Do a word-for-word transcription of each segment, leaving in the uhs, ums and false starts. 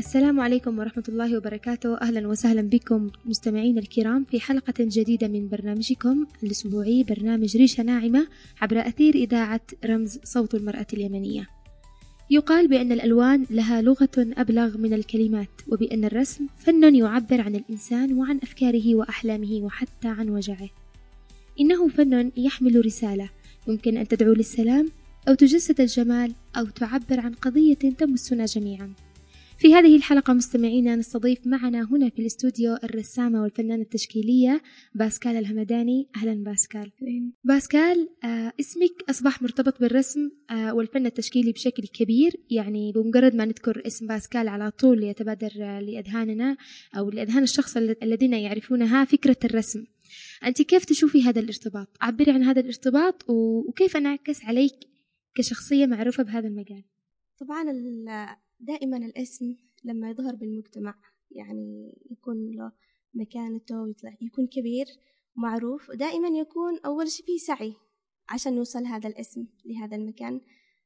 السلام عليكم ورحمة الله وبركاته. أهلا وسهلا بكم مستمعين الكرام في حلقة جديدة من برنامجكم الأسبوعي برنامج ريشة ناعمة عبر أثير إذاعة رمز صوت المرأة اليمنية. يقال بأن الألوان لها لغة أبلغ من الكلمات، وبأن الرسم فن يعبر عن الإنسان وعن أفكاره وأحلامه وحتى عن وجعه. إنه فن يحمل رسالة، يمكن أن تدعو للسلام أو تجسد الجمال أو تعبر عن قضية تمسنا جميعا. في هذه الحلقة مستمعينا نستضيف معنا هنا في الاستوديو الرسامة والفنانة التشكيلية باسكال الهمداني. أهلا باسكال. باسكال، آه اسمك أصبح مرتبط بالرسم آه والفن التشكيلي بشكل كبير، يعني بمجرد ما نذكر اسم باسكال على طول يتبادر آه لأذهاننا أو لأذهان الشخص الذين يعرفونها فكرة الرسم. أنت كيف تشوفي هذا الارتباط؟ عبري عن هذا الارتباط وكيف انعكس عليك كشخصية معروفة بهذا المجال. طبعا دائما الاسم لما يظهر بالمجتمع يعني يكون له مكانته ويطلع يكون كبير معروف، ودائما يكون أول شيء فيه سعي عشان يوصل هذا الاسم لهذا المكان.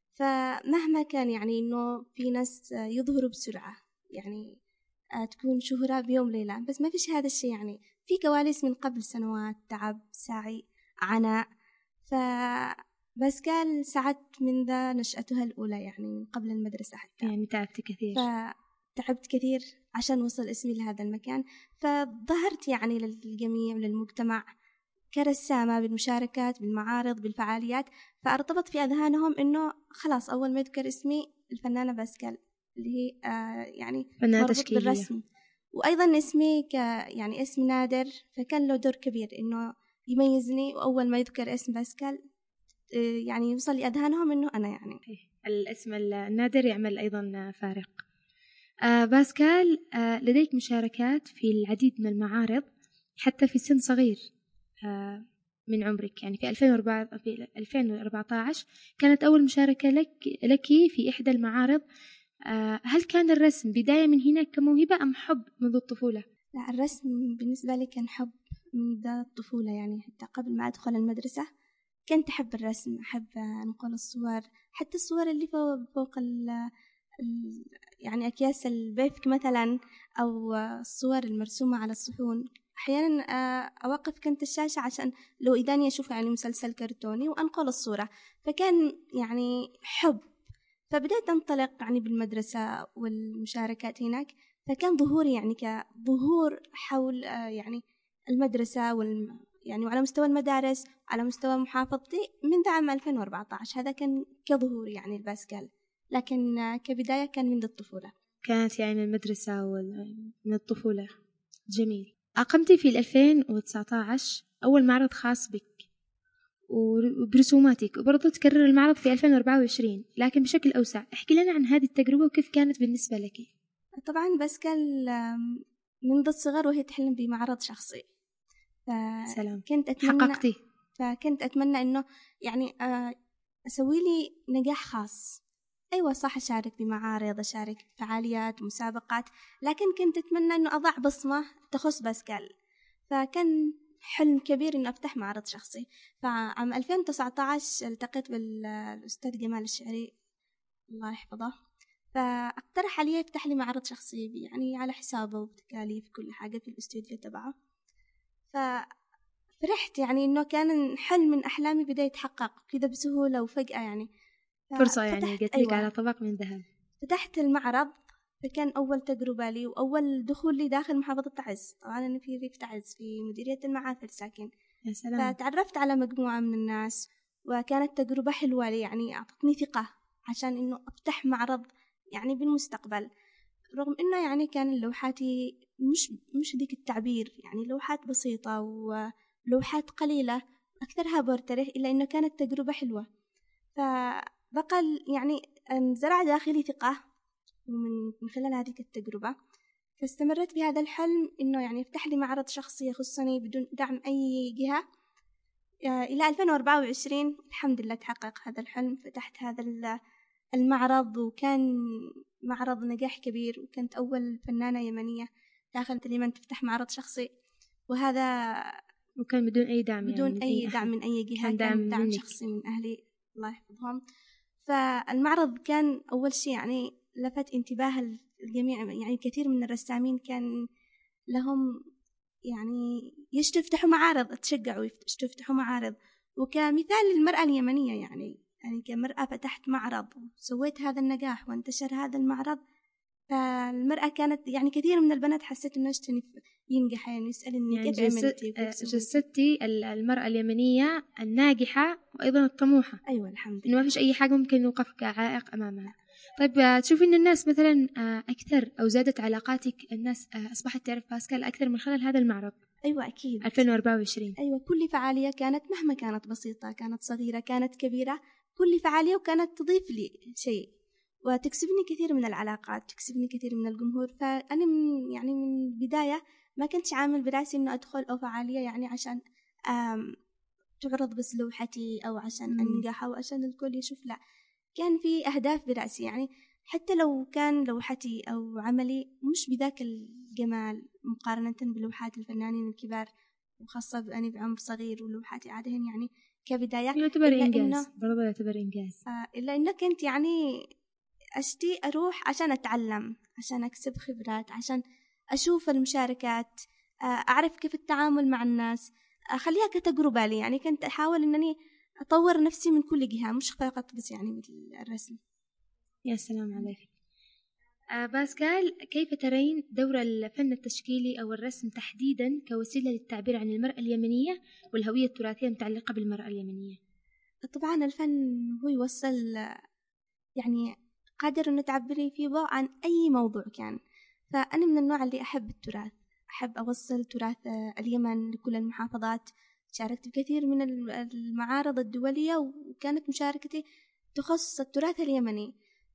فمهما كان يعني إنه في ناس يظهروا بسرعة، يعني تكون شهرة بيوم ليلة، بس ما فيش هذا الشيء، يعني في كواليس من قبل سنوات تعب سعي عناء. ف باسكال سعت منذ نشأتها الأولى، يعني من قبل المدرسة حتى، يعني تعبت كثير. فتعبت كثير عشان وصل اسمي لهذا المكان، فظهرت يعني للجميع وللمجتمع كرسامة بالمشاركات بالمعارض بالفعاليات، فارتبط في أذهانهم إنه خلاص أول ما يذكر اسمي الفنانة باسكال اللي هي آه يعني مربوط بالرسم. وأيضا اسمي ك يعني اسم نادر، فكان له دور كبير إنه يميزني، وأول ما يذكر اسم باسكال يعني يوصل لأذهانهم إنه أنا يعني الاسم النادر يعمل أيضا فارق. آه باسكال، آه لديك مشاركات في العديد من المعارض حتى في سن صغير آه من عمرك، يعني في ألفين وأربعة في ألفين وأربعة عشر كانت أول مشاركة لك لك في إحدى المعارض. آه هل كان الرسم بداية من هنا كموهبة أم حب منذ الطفولة؟ لا، الرسم بالنسبة لي كان حب منذ الطفولة، يعني حتى قبل ما أدخل المدرسة كنت أحب الرسم، أحب أنقل الصور، حتى الصور اللي فوق, فوق ال ال يعني أكياس البيفك مثلا، أو الصور المرسومة على الصحون. أحيانا أوقف كنت الشاشة عشان لو إذاني أشوف يعني مسلسل كرتوني وأنقل الصورة، فكان يعني حب. فبدأت أنطلق يعني بالمدرسة والمشاركات هناك، فكان ظهوري يعني كظهور حول يعني المدرسة وال يعني وعلى مستوى المدارس على مستوى محافظتي منذ عام ألفين وأربعة عشر. هذا كان كظهور يعني الباسكال، لكن كبداية كان منذ الطفولة. كانت يعني من المدرسة ومن الطفولة. جميل. أقمتي في ألفين وتسعة عشر أول معرض خاص بك وبرسوماتك، وبرضو تكرر المعرض في ألفين وأربعة وعشرين لكن بشكل أوسع. احكي لنا عن هذه التجربة وكيف كانت بالنسبة لك. طبعا باسكال منذ الصغر وهي تحلم بمعرض شخصي، سلام. كنت أتمنى حققتي. فكنت أتمنى إنه يعني أسوي لي نجاح خاص. أيوة صح، أشارك بمعارض، أشارك بفعاليات مسابقات، لكن كنت أتمنى إنه أضع بصمة تخص باسكال. فكان حلم كبير إنه أفتح معرض شخصي. فعام ألفين وتسعة عشر التقيت بالأستاذ جمال الشعري الله يحفظه، فاقترح علي يفتح لي معرض شخصي يعني على حسابه وبتكاليف كل حاجة في الاستوديو تبعه. ففرحت يعني إنه كان حلم من أحلامي بدأ يتحقق كذا بسهولة وفجأة، يعني فرصة يعني جت لك. أيوة. على طبق من ذهب. فتحت المعرض، فكان أول تجربة لي وأول دخول لي داخل محافظة تعز. طبعا أنا في ريف تعز في مديرية المعافر ساكن. يا سلام. فتعرفت على مجموعة من الناس وكانت تجربة حلوة لي، يعني أعطتني ثقة عشان إنه أفتح معرض يعني بالمستقبل. رغم إنه يعني كان لوحاتي مش مش ذيك التعبير، يعني لوحات بسيطة ولوحات قليلة أكثرها بورتريه، إلا إنه كانت تجربة حلوة. فبقى يعني زرع داخلي ثقة ومن من خلال هذه التجربة، فاستمرت بهذا الحلم إنه يعني يفتح لي معرض شخصي يخصني بدون دعم أي جهة. إلى ألفين وأربعة وعشرين الحمد لله تحقق هذا الحلم، فتحت هذا المعرض وكان معرض نجاح كبير، وكنت أول فنانة يمنية داخل اليمن تفتح معرض شخصي، وهذا وكان بدون أي دعم، بدون يعني أي دعم من أي جهة، كان دعم, كان دعم شخصي من أهلي الله يحفظهم. فالمعرض كان أول شيء يعني لفت انتباه الجميع يعني كثير من الرسامين كان لهم يعني يفتحوا معارض، تشجعوا يفتحوا معارض. وكمثال للمرأة اليمنية يعني يعني كمرأة فتحت معرض وسويت هذا النجاح وانتشر هذا المعرض، فالمرأة كانت يعني كثير من البنات حسيت إنه اشتني ينجح يعني يسألني يعني كيف عملتي وكيف سويتي. جسدتي المرأة اليمنية الناجحة وأيضا الطموحة. أيوة الحمد لله. إنه ما فيش أي حاجة ممكن يوقف كعائق أمامها. طيب تشوفي إن الناس مثلا أكثر أو زادت علاقاتك، الناس أصبحت تعرف باسكال أكثر من خلال هذا المعرض؟ أيوة أكيد. ألفين وأربعة وعشرين. أيوة كل فعالية كانت مهما كانت بسيطة، كانت صغيرة كانت كبيرة، كل فعالية وكانت تضيف لي شيء وتكسبني كثير من العلاقات، تكسبني كثير من الجمهور. فأنا من يعني من البداية ما كنتش عامل براسي إنه أدخل أو فعالية يعني عشان تعرض بس لوحتي أو عشان أنجح أو عشان الكل يشوف، لا، كان في أهداف برأسي. يعني حتى لو كان لوحتي أو عملي مش بذاك الجمال مقارنة بلوحات الفنانين الكبار، وخاصة بأني بعمر صغير ولوحاتي عادة يعني كبداية يعتبر إنجاز، برضه يعتبر إنجاز. آه إلا إنه كنت يعني أشتي أروح عشان أتعلم، عشان أكسب خبرات، عشان أشوف المشاركات، آه أعرف كيف التعامل مع الناس، أخليها كتجربة لي. يعني كنت أحاول أنني أطور نفسي من كل جهة، مش فقط بس يعني مثل الرسم. يا سلام عليك. آه باسكال، كيف ترين دور الفن التشكيلي أو الرسم تحديدا كوسيلة للتعبير عن المرأة اليمنية والهوية التراثية المتعلقة بالمرأة اليمنية؟ طبعا الفن هو يوصل يعني قادر أنه تعبري فيه عن أي موضوع كان. فأنا من النوع اللي أحب التراث، أحب أوصل تراث اليمن لكل المحافظات. شاركت بكثير من المعارض الدولية وكانت مشاركتي تخص التراث اليمني.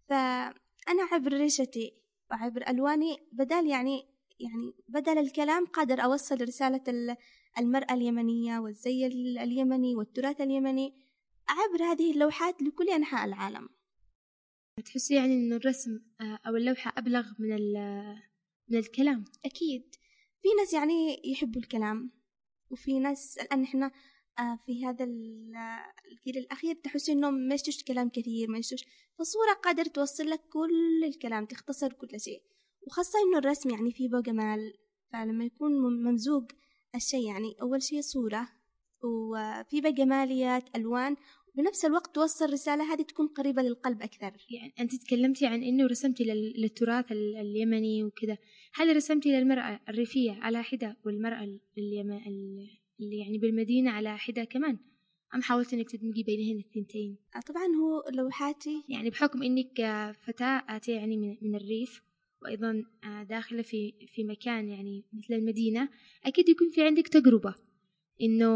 فأنا عبر ريشتي وعبر ألواني بدل يعني يعني بدل الكلام قادر أوصل رسالة المرأة اليمنية والزي اليمني والتراث اليمني عبر هذه اللوحات لكل أنحاء العالم. تحسي يعني إنه الرسم أو اللوحة أبلغ من من الكلام؟ أكيد. في ناس يعني يحبوا الكلام، وفي ناس الآن إحنا في هذا الجيل الأخير تحسي إنه ما يشتوش كلام كثير، ما يشتوش، فصورة قادر توصل لك كل الكلام، تختصر كل شيء. وخاصة إنه الرسم يعني فيه بو جمال، فلما يكون ممزوج الشيء يعني أول شيء صورة وفي بقى جماليات ألوان، بنفس الوقت توصل رسالة هذه تكون قريبة للقلب أكثر. يعني أنت تكلمتي عن إنه رسمتي للتراث اليمني وكذا، هل رسمتي للمرأة الريفية على حدة والمرأة اليمن اللي يعني بالمدينة على حدة كمان، أم حاولت إنك تدمجي بينهن الثنتين؟ طبعا هو لوحاتي يعني بحكم إنك فتاة آتية يعني من, من الريف وأيضا داخلة في في مكان يعني مثل المدينة، أكيد يكون في عندك تجربة إنه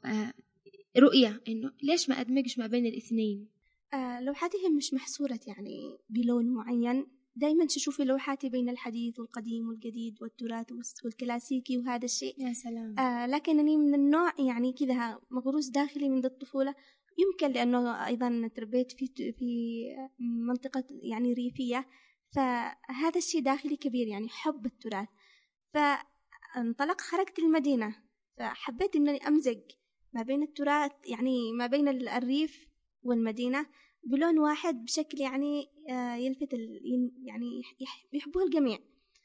رؤية إنه ليش ما أدمجش ما بين الاثنين. آه لوحاتي هم مش محصورة يعني بلون معين، دايما تشوفي لوحاتي بين الحديث والقديم والجديد والتراث والكلاسيكي وهذا الشيء. يا سلام. آه لكنني من النوع يعني كذا مغروس داخلي منذ الطفولة، يمكن لأنه أيضا تربيت في في منطقة يعني ريفية، فهذا الشيء داخلي كبير يعني حب التراث. فانطلق خرجت المدينة، فحبيت أنني أمزج ما بين التراث يعني ما بين الريف والمدينة بلون واحد بشكل يعني يلفت يعني يحبوه الجميع.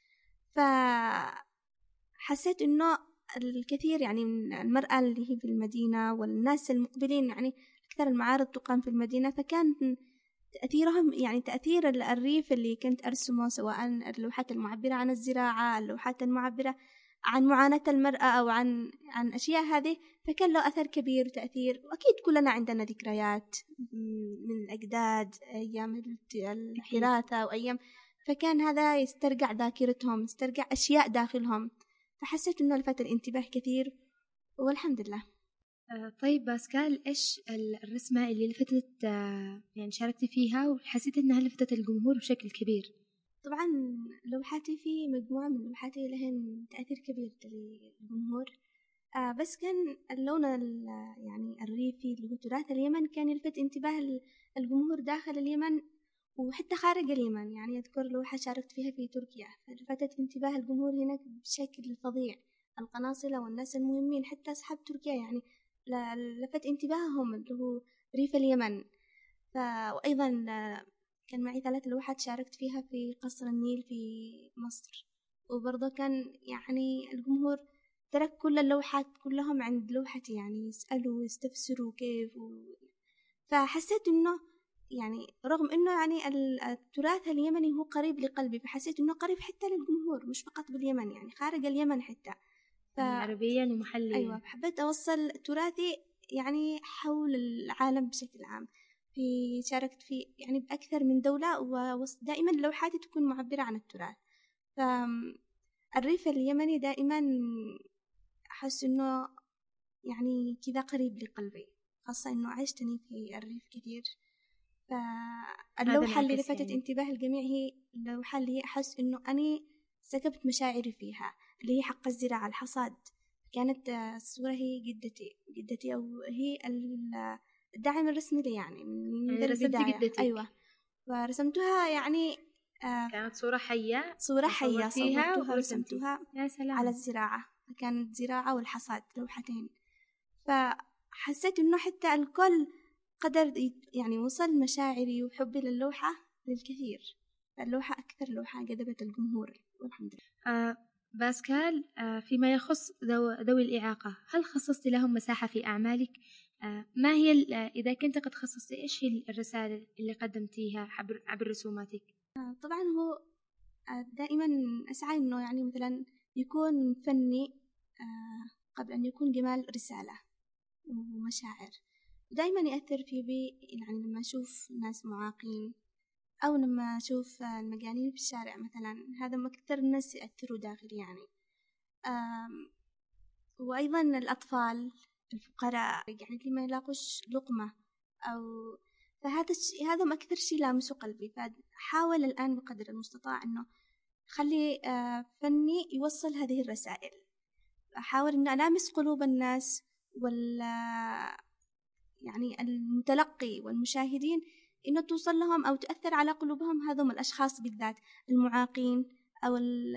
فحسيت إنه الكثير يعني من المرأة اللي هي في المدينة والناس المقبلين يعني أكثر المعارض تقام في المدينة، فكان تأثيرهم يعني تأثير الريف اللي كنت أرسمه، سواء اللوحات المعبرة عن الزراعة، اللوحات المعبرة عن معاناة المرأة أو عن عن أشياء هذه، فكان له أثر كبير وتأثير. وأكيد كلنا عندنا ذكريات من الأجداد، أيام الحراثة وأيام، فكان هذا يسترجع ذاكرتهم، يسترجع أشياء داخلهم، فحسيت إنه لفت الانتباه كثير والحمد لله. طيب باسكال، إيش الرسمة اللي لفتت يعني شاركتي فيها وحسيت إنها لفتت الجمهور بشكل كبير؟ طبعا لوحاتي في مجموعة من لوحاتي لهن تأثير كبير للجمهور، آه بس كان اللون يعني الريفي اللي هو تراث اليمن كان يلفت انتباه الجمهور داخل اليمن وحتى خارج اليمن. يعني أذكر لوحة شاركت فيها في تركيا فلفتت انتباه الجمهور هناك بشكل فظيع، القناصلة والناس المهمين حتى أصحاب تركيا يعني لفت انتباههم اللي هو ريف اليمن. وأيضا كان معي ثلاث لوحات شاركت فيها في قصر النيل في مصر، وبرضه كان يعني الجمهور ترك كل اللوحات كلهم عند لوحتي، يعني يسألوا ويستفسروا كيف و... فحسيت إنه يعني رغم إنه يعني التراث اليمني هو قريب لقلبي، فحسيت إنه قريب حتى للجمهور مش فقط باليمن، يعني خارج اليمن حتى. ف... عربيا ومحليا. أيوة، حبيت أوصل تراثي يعني حول العالم بشكل عام. في شاركت في يعني بأكثر من دولة، ودائما لوحاتي تكون معبرة عن التراث. فالريف اليمني دائما أحس إنه يعني كذا قريب لقلبي، خاصة إنه عشتني في الريف كثير. فاللوحة اللي لفتت يعني انتباه الجميع هي اللوحة اللي هي أحس إنه أني سكبت مشاعري فيها، اللي هي حق الزراعة الحصاد. كانت الصورة هي جدتي جدتي أو هي الداعم الرسمي لي يعني من يعني البداية. جدتك. أيوة، ورسمتها يعني آه كانت صورة حية، صورة حية صورتها ورسمتها على الزراعة، كانت زراعة والحصاد لوحتين. فحسيت إنه حتى الكل قدر يعني وصل مشاعري وحبي للوحة للكثير. اللوحة أكثر لوحة جذبت الجمهور والحمد لله. آه باسكال، آه فيما يخص ذو ذوي الإعاقة، هل خصصت لهم مساحة في أعمالك؟ آه ما هي إذا كنت قد خصصت إيش هي الرسالة اللي قدمتيها عبر عبر رسوماتك؟ آه طبعا هو آه دائما أسعى إنه يعني مثلا يكون فني آه قبل أن يكون جمال رسالة ومشاعر. دائما يأثر في بي يعني لما أشوف ناس معاقين أو لما أشوف المجانين في الشارع مثلا، هذا ما أكثر الناس يأثروا داخلي يعني. وأيضا الأطفال الفقراء يعني اللي ما يلاقوش لقمة أو فهذا الشيء هذا ما أكثر شيء لامسه قلبي. فحاول الآن بقدر المستطاع إنه خلي فني يوصل هذه الرسائل، أحاول إنه ألامس قلوب الناس وال يعني المتلقي والمشاهدين، إنه توصل لهم أو تؤثر على قلوبهم هذم الأشخاص بالذات، المعاقين أو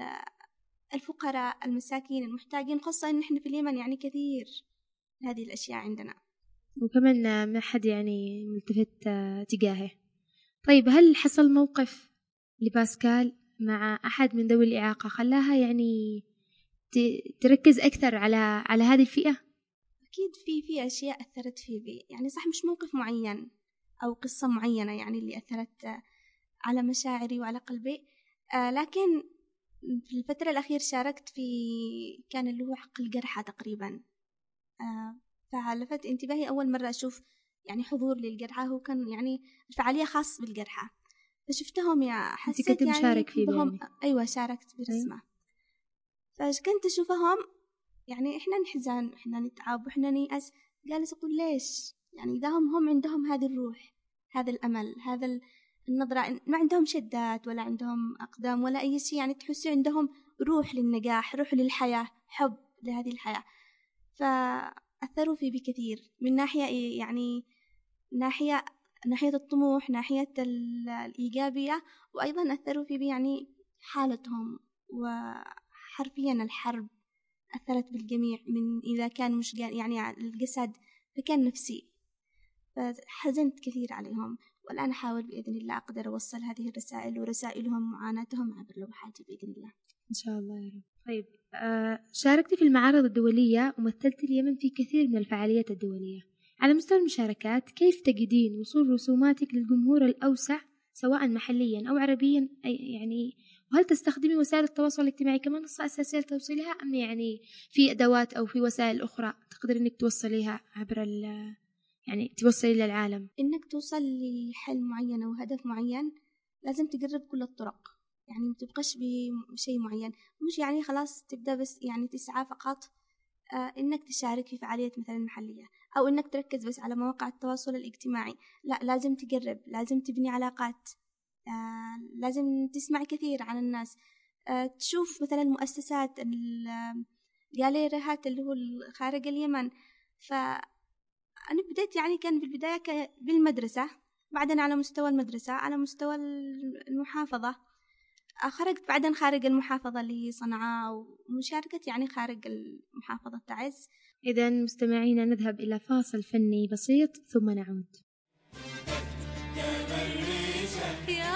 الفقراء المساكين المحتاجين، خاصة إن إحنا في اليمن يعني كثير هذه الأشياء عندنا، وكمان ما حد يعني ملتفت تجاهه. طيب، هل حصل موقف لباسكال مع أحد من ذوي الإعاقة خلاها يعني تركز أكثر على على هذه الفئة؟ أكيد في في أشياء أثرت في بي، يعني صح مش موقف معين أو قصة معينة يعني اللي أثرت على مشاعري وعلى قلبي. آه لكن في الفترة الأخيرة شاركت في كان اللي هو حق الجرحى تقريبا. آه فلفت انتباهي أول مرة أشوف يعني حضور للجرحى، هو كان يعني الفعالية خاص بالجرحى، فشفتهم يا حسيت يعني مشارك فيه بهم. أيوة شاركت برسمة. أيوة. فكنت أشوفهم يعني إحنا نحزن وإحنا نتعب وإحنا نيأس، جالس أقول ليش يعني إذا هم هم عندهم هذه الروح، هذا الأمل، هذا النظرة، ما عندهم شدات ولا عندهم أقدام ولا أي شيء، يعني تحسوا عندهم روح للنجاح، روح للحياة، حب لهذه الحياة. فأثروا في بكثير من ناحية يعني ناحية ناحية الطموح، ناحية الإيجابية، وأيضا أثروا في بي يعني حالتهم، وحرفيا الحرب أثرت بالجميع، من إذا كان مش يعني الجسد فكان نفسي، فحزنت كثير عليهم. والآن أحاول بإذن الله أقدر أوصل هذه الرسائل ورسائلهم معاناتهم عبر لوحاتي بإذن الله إن شاء الله يا رب. طيب، آه شاركت في المعارض الدولية ومثلت اليمن في كثير من الفعاليات الدولية. على مستوى المشاركات، كيف تجدين وصول رسوماتك للجمهور الأوسع سواء محليا أو عربيا يعني؟ وهل تستخدمي وسائل التواصل الاجتماعي كمنصة أساسية لتوصيلها، أم يعني في أدوات أو في وسائل أخرى تقدر إنك توصليها عبر ال يعني توصلي للعالم؟ إنك توصل لحل معين أو هدف معين لازم تجرب كل الطرق، يعني ما تبقاش بشيء معين، مش يعني خلاص تبدأ بس يعني تسعى فقط آه إنك تشارك في فعاليات مثلا محلية، أو إنك تركز بس على مواقع التواصل الاجتماعي. لا، لازم تجرب، لازم تبني علاقات، آه لازم تسمع كثير عن الناس، آه تشوف مثلا مؤسسات الجاليريات اللي هو خارج اليمن. فأنا بديت يعني كان في البداية بالمدرسة، بعدين على مستوى المدرسة، على مستوى المحافظة، خرجت بعدين خارج المحافظة اللي هي صنعاء، ومشاركة يعني خارج المحافظة تعز. إذا مستمعينا نذهب إلى فاصل فني بسيط ثم نعود. يا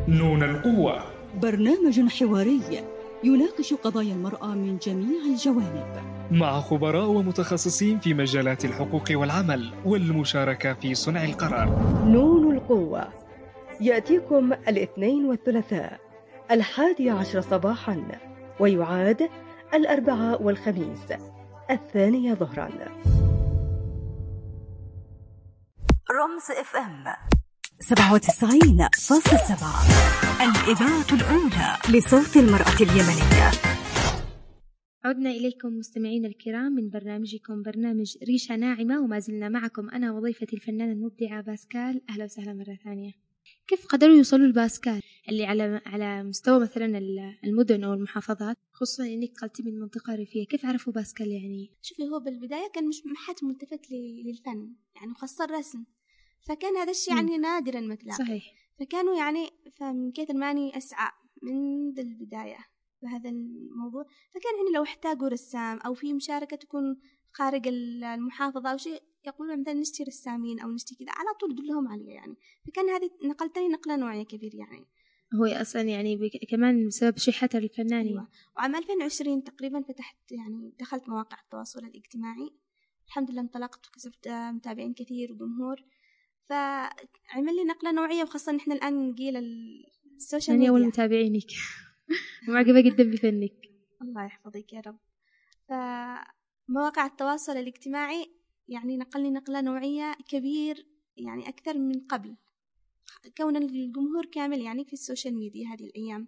نون القوة، برنامج حواري يناقش قضايا المرأة من جميع الجوانب مع خبراء ومتخصصين في مجالات الحقوق والعمل والمشاركة في صنع القرار. نون القوة يأتيكم الاثنين والثلاثاء الحادي عشر صباحا، ويعاد الأربعاء والخميس الثانية ظهرا. رمز اف ام سبعة وتسعين فاصلة سبعة، الإذاعة الأولى لصوت المرأة اليمنية. عدنا إليكم مستمعين الكرام من برنامجكم برنامج ريشة ناعمة، وما زلنا معكم أنا وضيفتي الفنانة المبدعة باسكال. أهلا وسهلا مرة ثانية. كيف قدروا يوصلوا لباسكال اللي على على مستوى مثلا المدن أو المحافظات، خصوصا إنك قلتي من منطقة ريفية؟ كيف عرفوا باسكال يعني؟ شوفي، هو بالبداية كان مش حد ملتفت للفن يعني، خاصة الرسم، فكان هذا الشيء يعني نادرا مثلا. صحيح. فكانوا يعني فمن كثر ماني أسعى من البداية بهذا الموضوع، فكان يعني لو احتاجوا رسام أو في مشاركة تكون خارج المحافظة أو شيء، يقولون مثلا نشتري رسامين أو نشتري كذا، على طول دلهم عليه يعني. فكان هذه نقلتني نقلة نوعية كبير يعني. هو أصلا يعني بك... كمان بسبب شحة الفنانين. أيوة. وعام ألفين وعشرين تقريبا فتحت يعني دخلت مواقع التواصل الاجتماعي، الحمد لله انطلقت وكسبت متابعين كثير وجمهور، فعمل لي نقلة نوعية، وخاصة نحن الآن جيل السوشيال ميديا. أنا أول متابعينك ومعجبة جدا بفنك. الله يحفظك يا رب. فمواقع التواصل الاجتماعي يعني نقلني نقلة نوعية كبير يعني أكثر من قبل، كون الجمهور كامل يعني في السوشيال ميديا هذه الأيام.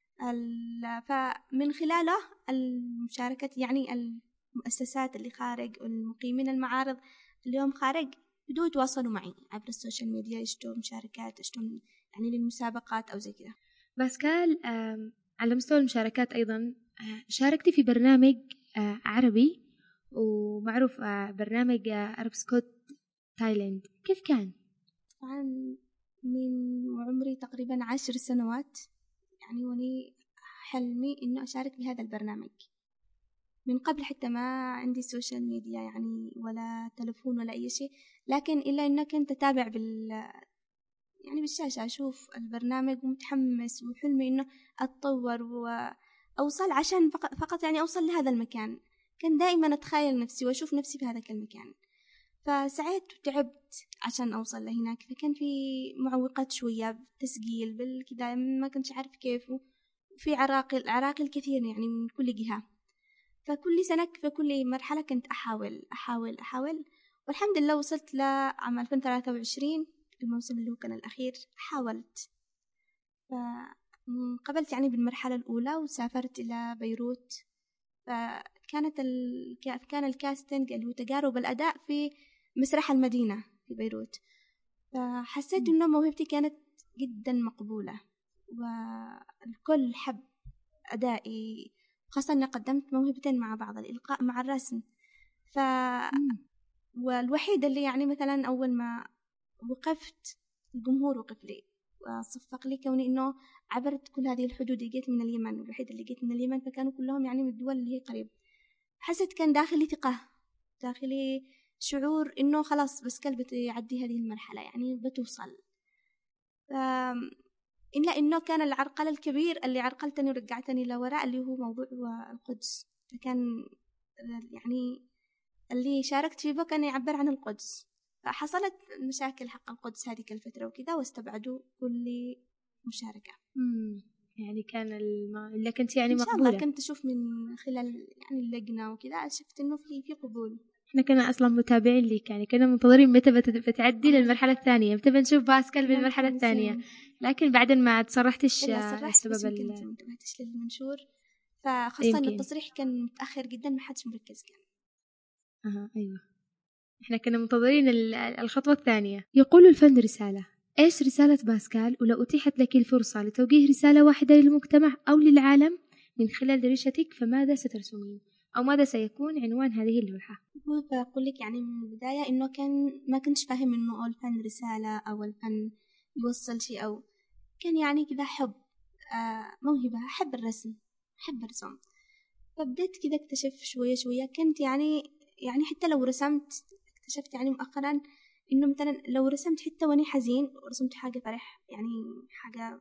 فمن خلاله المشاركة يعني المؤسسات اللي خارج والمقيمين المعارض اليوم خارج بدوا يتواصلوا معي عبر السوشيال ميديا، يشتوا مشاركات، يشتوا يعني للمسابقات أو زي كذا. باسكال، على مستوى المشاركات أيضا شاركتي في برنامج عربي ومعروف، برنامج عرب سكوت تايلاند. كيف كان؟ طبعا من عمري تقريبا عشر سنوات يعني، وني حلمي إنه أشارك بهذا البرنامج من قبل، حتى ما عندي سوشيال ميديا يعني ولا تلفون ولا أي شيء، لكن إلا إنه كنت أتابع بال يعني بالشاشة، أشوف البرنامج ومتحمس، وحلمي إنه أتطور وأوصل عشان فقط يعني أوصل لهذا المكان. كان دائما أتخيل نفسي وأشوف نفسي في هذا المكان، فسعيت وتعبت عشان أوصل لهناك. فكان في معوقات شوية بالتسجيل بالكذا، ما كنتش عارف كيف، وفي عراقل عراقل كثير يعني من كل جهة. فكل سنة في كل مرحلة كنت أحاول أحاول أحاول والحمد لله وصلت لعام ألفين وثلاثة وعشرين، الموسم اللي هو كان الأخير. حاولت فقبلت يعني بالمرحلة الأولى وسافرت إلى بيروت، فكانت ال... كان الكاستنج اللي هو تجارب الأداء في مسرح المدينة في بيروت. فحسيت إنه موهبتي كانت جدا مقبولة والكل حب أدائي، خاصة أني قدمت موهبتين مع بعض، الإلقاء مع الرسم. ف والوحيدة اللي يعني مثلا أول ما وقفت الجمهور وقف لي وصفق لي، كوني إنه عبرت كل هذه الحدود. جيت من اليمن، الوحيدة اللي جيت من اليمن، فكانوا كلهم يعني من الدول اللي هي قريب. حسيت كان داخلي ثقة، داخلي شعور إنه خلاص بس كل بتعدي هذه المرحلة يعني بتوصل. إلا إنه كان العرقلة الكبير اللي عرقلتني ورجعتني لوراء اللي هو موضوع القدس. فكان يعني اللي شاركت فيه كان يعبر عن القدس، فحصلت مشاكل حق القدس هذه الفترة وكذا، واستبعدوا كل مشاركة. امم يعني كان الم... اللي كنت يعني مقبولة. إن شاء الله كنت أشوف من خلال يعني اللجنة وكذا، شفت إنه في في قبول. إحنا كنا أصلا متابعين لك يعني، كنا منتظرين متى بتعدي للمرحلة الثانية، متى بنشوف باسكال بالمرحلة الثانية. لكن بعدين ما تصرحتش بسبب ال ما انتبهتش للمنشور، فخاصة إن التصريح كان متأخر جدا، ما حدش مركز كان. أها أيوة، إحنا كنا منتظرين الخطوة الثانية. يقول الفن رسالة. إيش رسالة باسكال؟ ولو أتيحت لك الفرصة لتوجيه رسالة واحدة للمجتمع أو للعالم من خلال ريشتك، فماذا سترسمين؟ أو ماذا سيكون عنوان هذه اللوحة؟ بقول لك يعني من البداية إنه كان ما كنتش فاهم إنه الفن رسالة أو الفن يوصل شيء، أو كان يعني كذا حب، آه موهبة، أحب الرسم، أحب الرسم. فبدأت كذا اكتشف شوية شوية. كنت يعني يعني حتى لو رسمت، اكتشفت يعني مؤخرا إنه مثلا لو رسمت حتى وأني حزين ورسمت حاجة فرح، يعني حاجة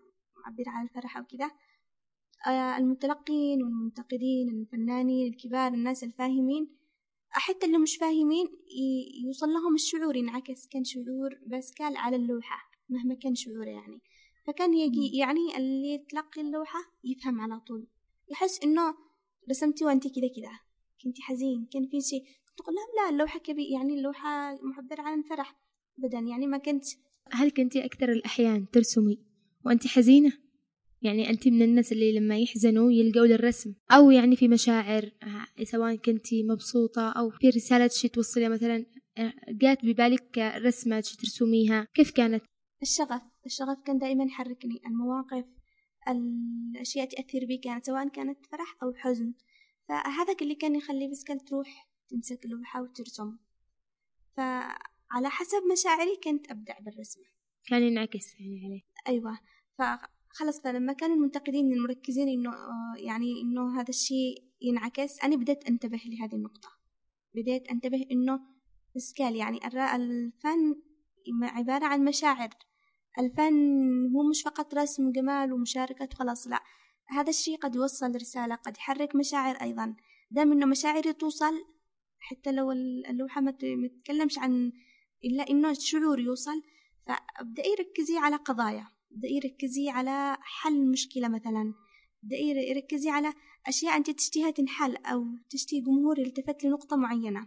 معبرة عن الفرح أو كذا. آه المتلقين والمنتقدين، الفنانين الكبار، الناس الفاهمين، حتى اللي مش فاهمين يوصل لهم الشعور، ينعكس كان شعور باسكال على اللوحة مهما كان شعوره يعني. فكان يجي يعني اللي يتلقي اللوحة يفهم على طول، يحس إنه رسمتي وأنتي كذا كذا، كنتي حزين، كان في شيء، كنت أقول لهم لا اللوحة كبير يعني اللوحة معبرة عن الفرح أبدا يعني ما كنت. هل كنتي أكثر الأحيان ترسمي وأنتي حزينة؟ يعني أنت من الناس اللي لما يحزنوا يلقوا للرسم، أو يعني في مشاعر سواء كنتي مبسوطة أو في رسالة شي توصلها مثلا جات ببالك رسمة شي ترسميها، كيف كانت؟ الشغف الشغف كان دائما يحركني، المواقف، الأشياء تأثر بي كانت سواء كانت فرح أو حزن، فهذا اللي كان يخلي بسكال تروح تمسك اللوحة وترسم. فعلى حسب مشاعري كنت أبدع بالرسم، كان ينعكس يعني عليه. أيوة. فخلص فلما كانوا المنتقدين مركزين إنه يعني إنه هذا الشيء ينعكس، أنا بدأت أنتبه لهذه النقطة، بدأت أنتبه إنه بسكال يعني الفن عبارة عن مشاعر، الفن هو مش فقط رسم وجمال ومشاركة وخلاص، لا، هذا الشيء قد يوصل رسالة، قد يحرك مشاعر أيضا. دام إنه مشاعري توصل حتى لو اللوحة ما تتكلمش عن إلا إنه شعور يوصل، فابدأي ركزي على قضايا، ابدأي ركزي على حل مشكلة مثلا، ابدأي ركزي على أشياء أنت تشتيها تنحل أو تشتي جمهور يلتفت لنقطة معينة.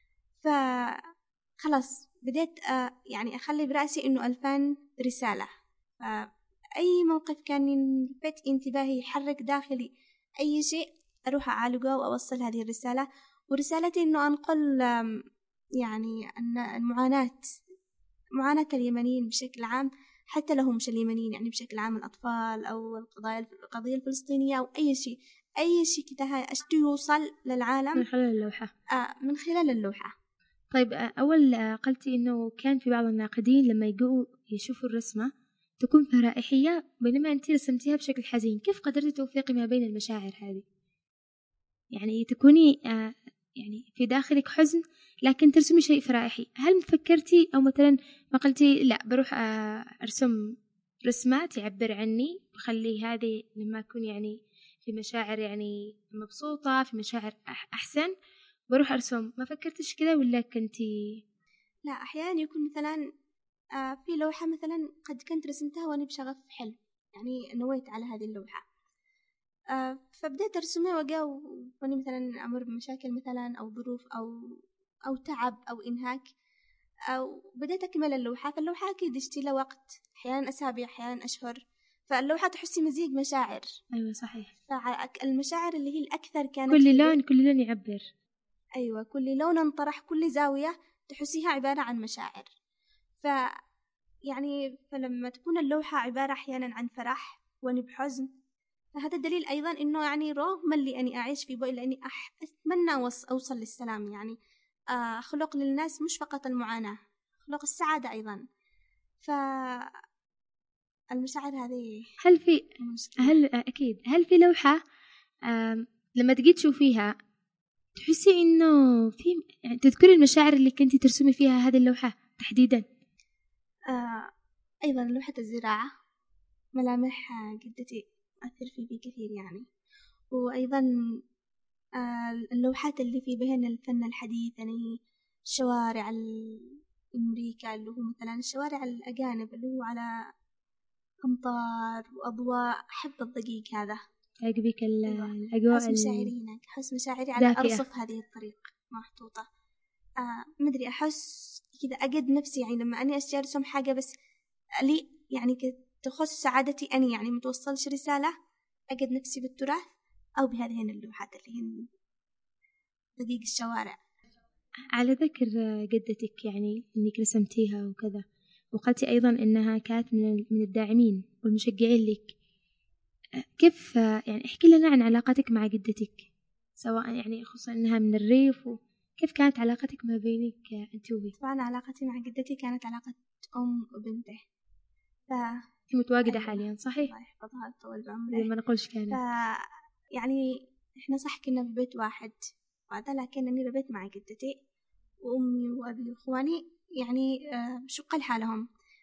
فخلاص بديت يعني أخلي برأسي إنه الفن رسالة، فأي موقف كان يلفت انتباهي يحرك داخلي أي شيء أروح أعالجه وأوصل هذه الرسالة. ورسالتي إنه أنقل يعني أن المعاناة معاناة اليمنيين بشكل عام، حتى لهم مش اليمنيين يعني بشكل عام، الأطفال أو القضايا القضية الفلسطينية أو أي شيء أي شيء كده أشتي يوصل للعالم من خلال اللوحة. آه من خلال اللوحة. طيب أول قلتي إنه كان في بعض الناقدين لما يجوا يشوفوا الرسمة تكون فرائحية بينما أنتي رسمتيها بشكل حزين، كيف قدرتي توفقي ما بين المشاعر هذه؟ يعني تكوني آه يعني في داخلك حزن لكن ترسمي شيء فرائحي، هل فكرتي أو مثلا ما قلتي لا بروح آه أرسم رسمات تعبر عني، بخلي هذه لما أكون يعني في مشاعر يعني مبسوطة في مشاعر أحسن بروح أرسم، ما فكرتش كده ولا كنتي؟ لا، أحيانا يكون مثلا آه في لوحة مثلا قد كنت رسمتها وأنا بشغف حلو، يعني نويت على هذه اللوحة آه فبدأت أرسمها وجا وأنا مثلا أمر بمشاكل مثلا أو ظروف أو أو تعب أو إنهاك، أو بدأت أكمل اللوحة. فاللوحة أكيد يشتي لها وقت، أحيانا أسابيع أحيانا أشهر، فاللوحة تحسي مزيج مشاعر. أيوة صحيح، فالمشاعر اللي هي الأكثر كانت كل لون كل لون يعبر. أيوة، كل لون انطرح، كل زاوية تحسيها عبارة عن مشاعر. ف يعني فلما تكون اللوحة عبارة أحيانا عن فرح وأنا بحزن، فهذا دليل أيضا إنه يعني رغم اللي أني أعيش في بؤي لأني أح... أتمنى أوصل للسلام، يعني أخلق للناس مش فقط المعاناة، أخلق السعادة أيضا. فالمشاعر هذه هل في مشكلة. هل أكيد هل في لوحة لما تجي تشوفيها تحسي إنه في يعني تذكري المشاعر اللي كنتي ترسمي فيها هذه اللوحة تحديدا؟ آه أيضا لوحة الزراعة، ملامح جدتي أثر في بي كثير يعني. وأيضا آه اللوحات اللي في بهن الفن الحديث، يعني الشوارع الأمريكا اللي هو مثلا الشوارع الأجانب اللي هو على أمطار وأضواء، أحب الضجيج هذا، عجبك أيوة. الأجواء؟ أحس مشاعري هناك، أحس مشاعري على دافئة. أرصف هذه الطريق محطوطة. آه مدري، أحس كذا أجد نفسي يعني لما أني أشتري أرسم حاجة بس لي يعني تخص سعادتي أني، يعني متوصلش رسالة، أجد نفسي بالتراث أو بهذه اللوحات اللي هن دقيق الشوارع. على ذكر جدتك يعني إنك رسمتيها وكذا، وقلتي أيضا إنها كانت من الداعمين والمشجعين لك، كيف يعني احكي لنا عن علاقتك مع جدتك، سواء يعني خصوصا إنها من الريف، وكيف كانت علاقتك ما بينك أنت وهي؟ طبعا علاقتي مع جدتي كانت علاقة أم وبنته، ف هي متواجدة أيوة. حاليا صحيح؟ الله يحفظها طول بعمره. ما نقولش كانت. ف... يعني إحنا صح كنا في بيت واحد وهذا، لكن أني ربيت مع جدتي وأمي وأبي وإخواني يعني شق لحالهم.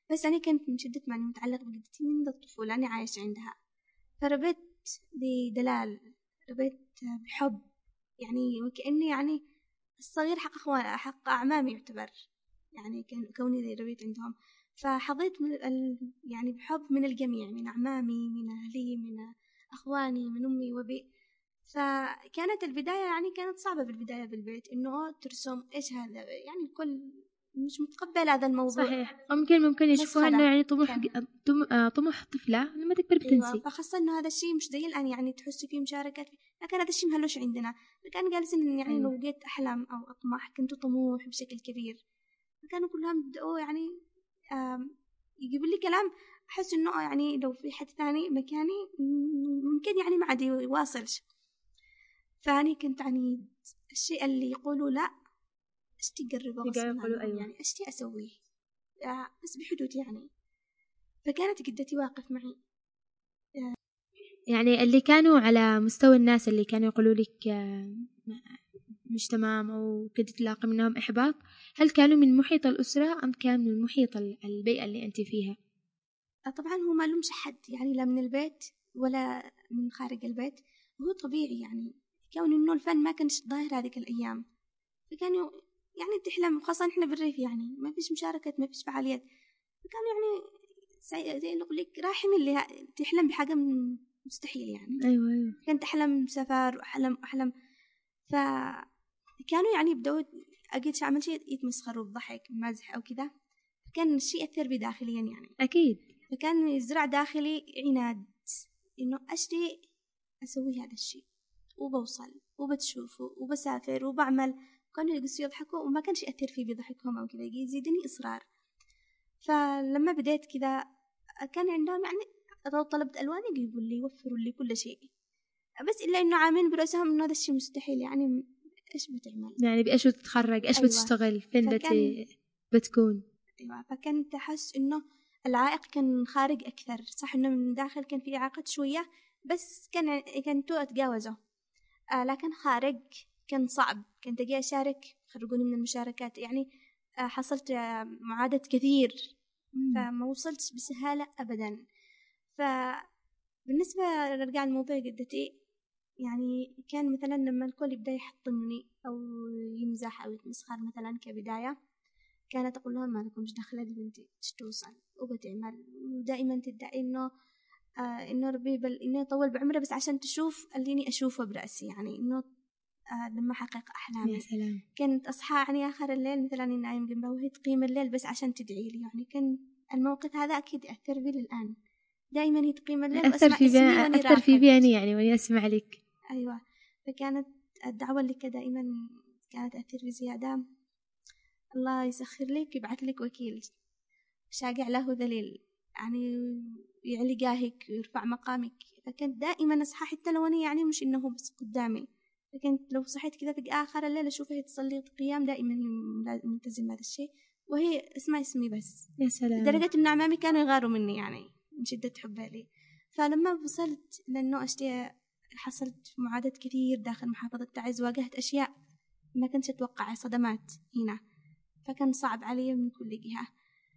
بس أنا كنت من شدة معني متعلقة بجدتي من الطفولة، أنا عايشة عندها، فربيت بدلال، ربيت بحب يعني، وكأني يعني الصغير حق أخوان حق أعمامي يعتبر، يعني كوني ربيت عندهم، فحظيت من ال... يعني بحب من الجميع، من أعمامي، من أهلي، من أخواني، من أمي وبي. فكانت البداية يعني كانت صعبة بالبداية بالبيت، إنه ترسم إيش هذا، يعني الكل مش متقبل هذا الموضوع. صحيح، ممكن ممكن يشوفوها إنه يعني طموح طم... طموح طفلة لما تكبر بتنسي. أيوة، فخاصة إنه هذا الشيء مش زي الآن يعني تحسي فيه مشاركات فيه. لكن هذا الشيء مهلوش عندنا، كان جالس إن يعني أيوة. لو لقيت أحلام أو أطمح كنت طموح بشكل كبير، فكانوا كلهم بدأوا يعني يجيبوا لي كلام أحس إنه يعني لو في حد ثاني مكاني ممكن يعني ما عاد يواصلش. فأني كنت عنيد، الشيء اللي يقولوا لا أشتي قرب يقولوا أيوة. يعني أشتي أسويه بس بحدود يعني. فكانت جدتي واقف معي، يعني اللي كانوا على مستوى الناس اللي كانوا يقولوا لك مش تمام أو كنت تلاقي منهم إحباط، هل كانوا من محيط الأسرة أم كان من محيط البيئة اللي أنت فيها؟ طبعا هو ما لهمش حد يعني، لا من البيت ولا من خارج البيت، وهو طبيعي يعني كون إنه الفن ما كانش ظاهر هذيك الأيام، فكانوا يعني تحلم، خاصة إحنا بالريف يعني ما فيش مشاركة ما فيش فعاليات، فكانوا يعني زي نقول لك راحم اللي تحلم بحاجة مستحيل يعني. أيوة أيوة. كنت أحلم سفر وأحلم أحلم، فكانوا يعني بدأوا أجد شيء عمل شيء يتمسخروا بضحك مزح أو كذا، كان الشيء أثر بي داخليا يعني أكيد. فكان يزرع داخلي عناد إنه أشتي أسوي هذا الشيء وبوصل وبتشوفه وبسافر وبعمل. كانوا يقصوا يضحكوا وما كانش يأثر فيه بضحكهم أو كذا، يزيدني إصرار. فلما بديت كذا كان عندهم يعني لو طلبت ألوان يجيبوا لي يوفروا لي كل شيء، بس إلا إنه عامين برأسهم إنه هذا الشيء مستحيل يعني إيش بتعمل يعني بإيش تتخرج إيش أيوة. بتشتغل فين فكان... بتكون أيوة. فكنت أحس إنه العائق كان خارج أكثر، صح إنه من داخل كان في إعاقة شوية بس كان كنتو أتجاوزه، آه لكن خارج كان صعب. كنت أجي أشارك خرجوني من المشاركات يعني، آه حصلت آه معادة كثير مم. فما وصلت بسهالة أبدا. فبالنسبة نرجع لموضوع جدتي يعني كان مثلا لما الكل يبدأ يحطمني أو يمزح أو يتمسخر مثلا كبداية، كانت أقول لهم ما لكمش دخلة بنتي تشتوصل وبتعمل، ودائما تدعي إنه آه إنه ربي بل إنه يطول بعمره بس عشان تشوف الليني أشوفه برأسي يعني إنه آه لما حقق أحلامي. يا سلام. كنت أصحى يعني آخر الليل مثلا نايم جنبها وهي تقيم الليل بس عشان تدعي لي يعني. كان الموقف هذا أكيد أثر بي الآن، دائما هي تقيم الليل أثر في بيان أثر في بياني يعني وأنا أسمع لك. أيوة. فكانت الدعوة لك دائما كانت أثر بزيادة. الله يسخر لك يبعث لك وكيل شاقع له ذليل يعني يعلي جاهك ويرفع مقامك. فكنت دائما أصحى حتى لو أنا يعني مش إنه بس قدامي، فكنت لو صحيت كذا في آخر الليل أشوفها تصلي قيام دائما هي ملتزمة هذا الشيء وهي اسمها اسمي بس. يا سلام. لدرجة إن أعمامي كانوا يغاروا مني يعني من شدة حبها لي. فلما وصلت لأنه أشتي حصلت معادات كثير داخل محافظة تعز، واجهت أشياء ما كنت أتوقع، صدمات هنا، فكان صعب علي من كل جهة.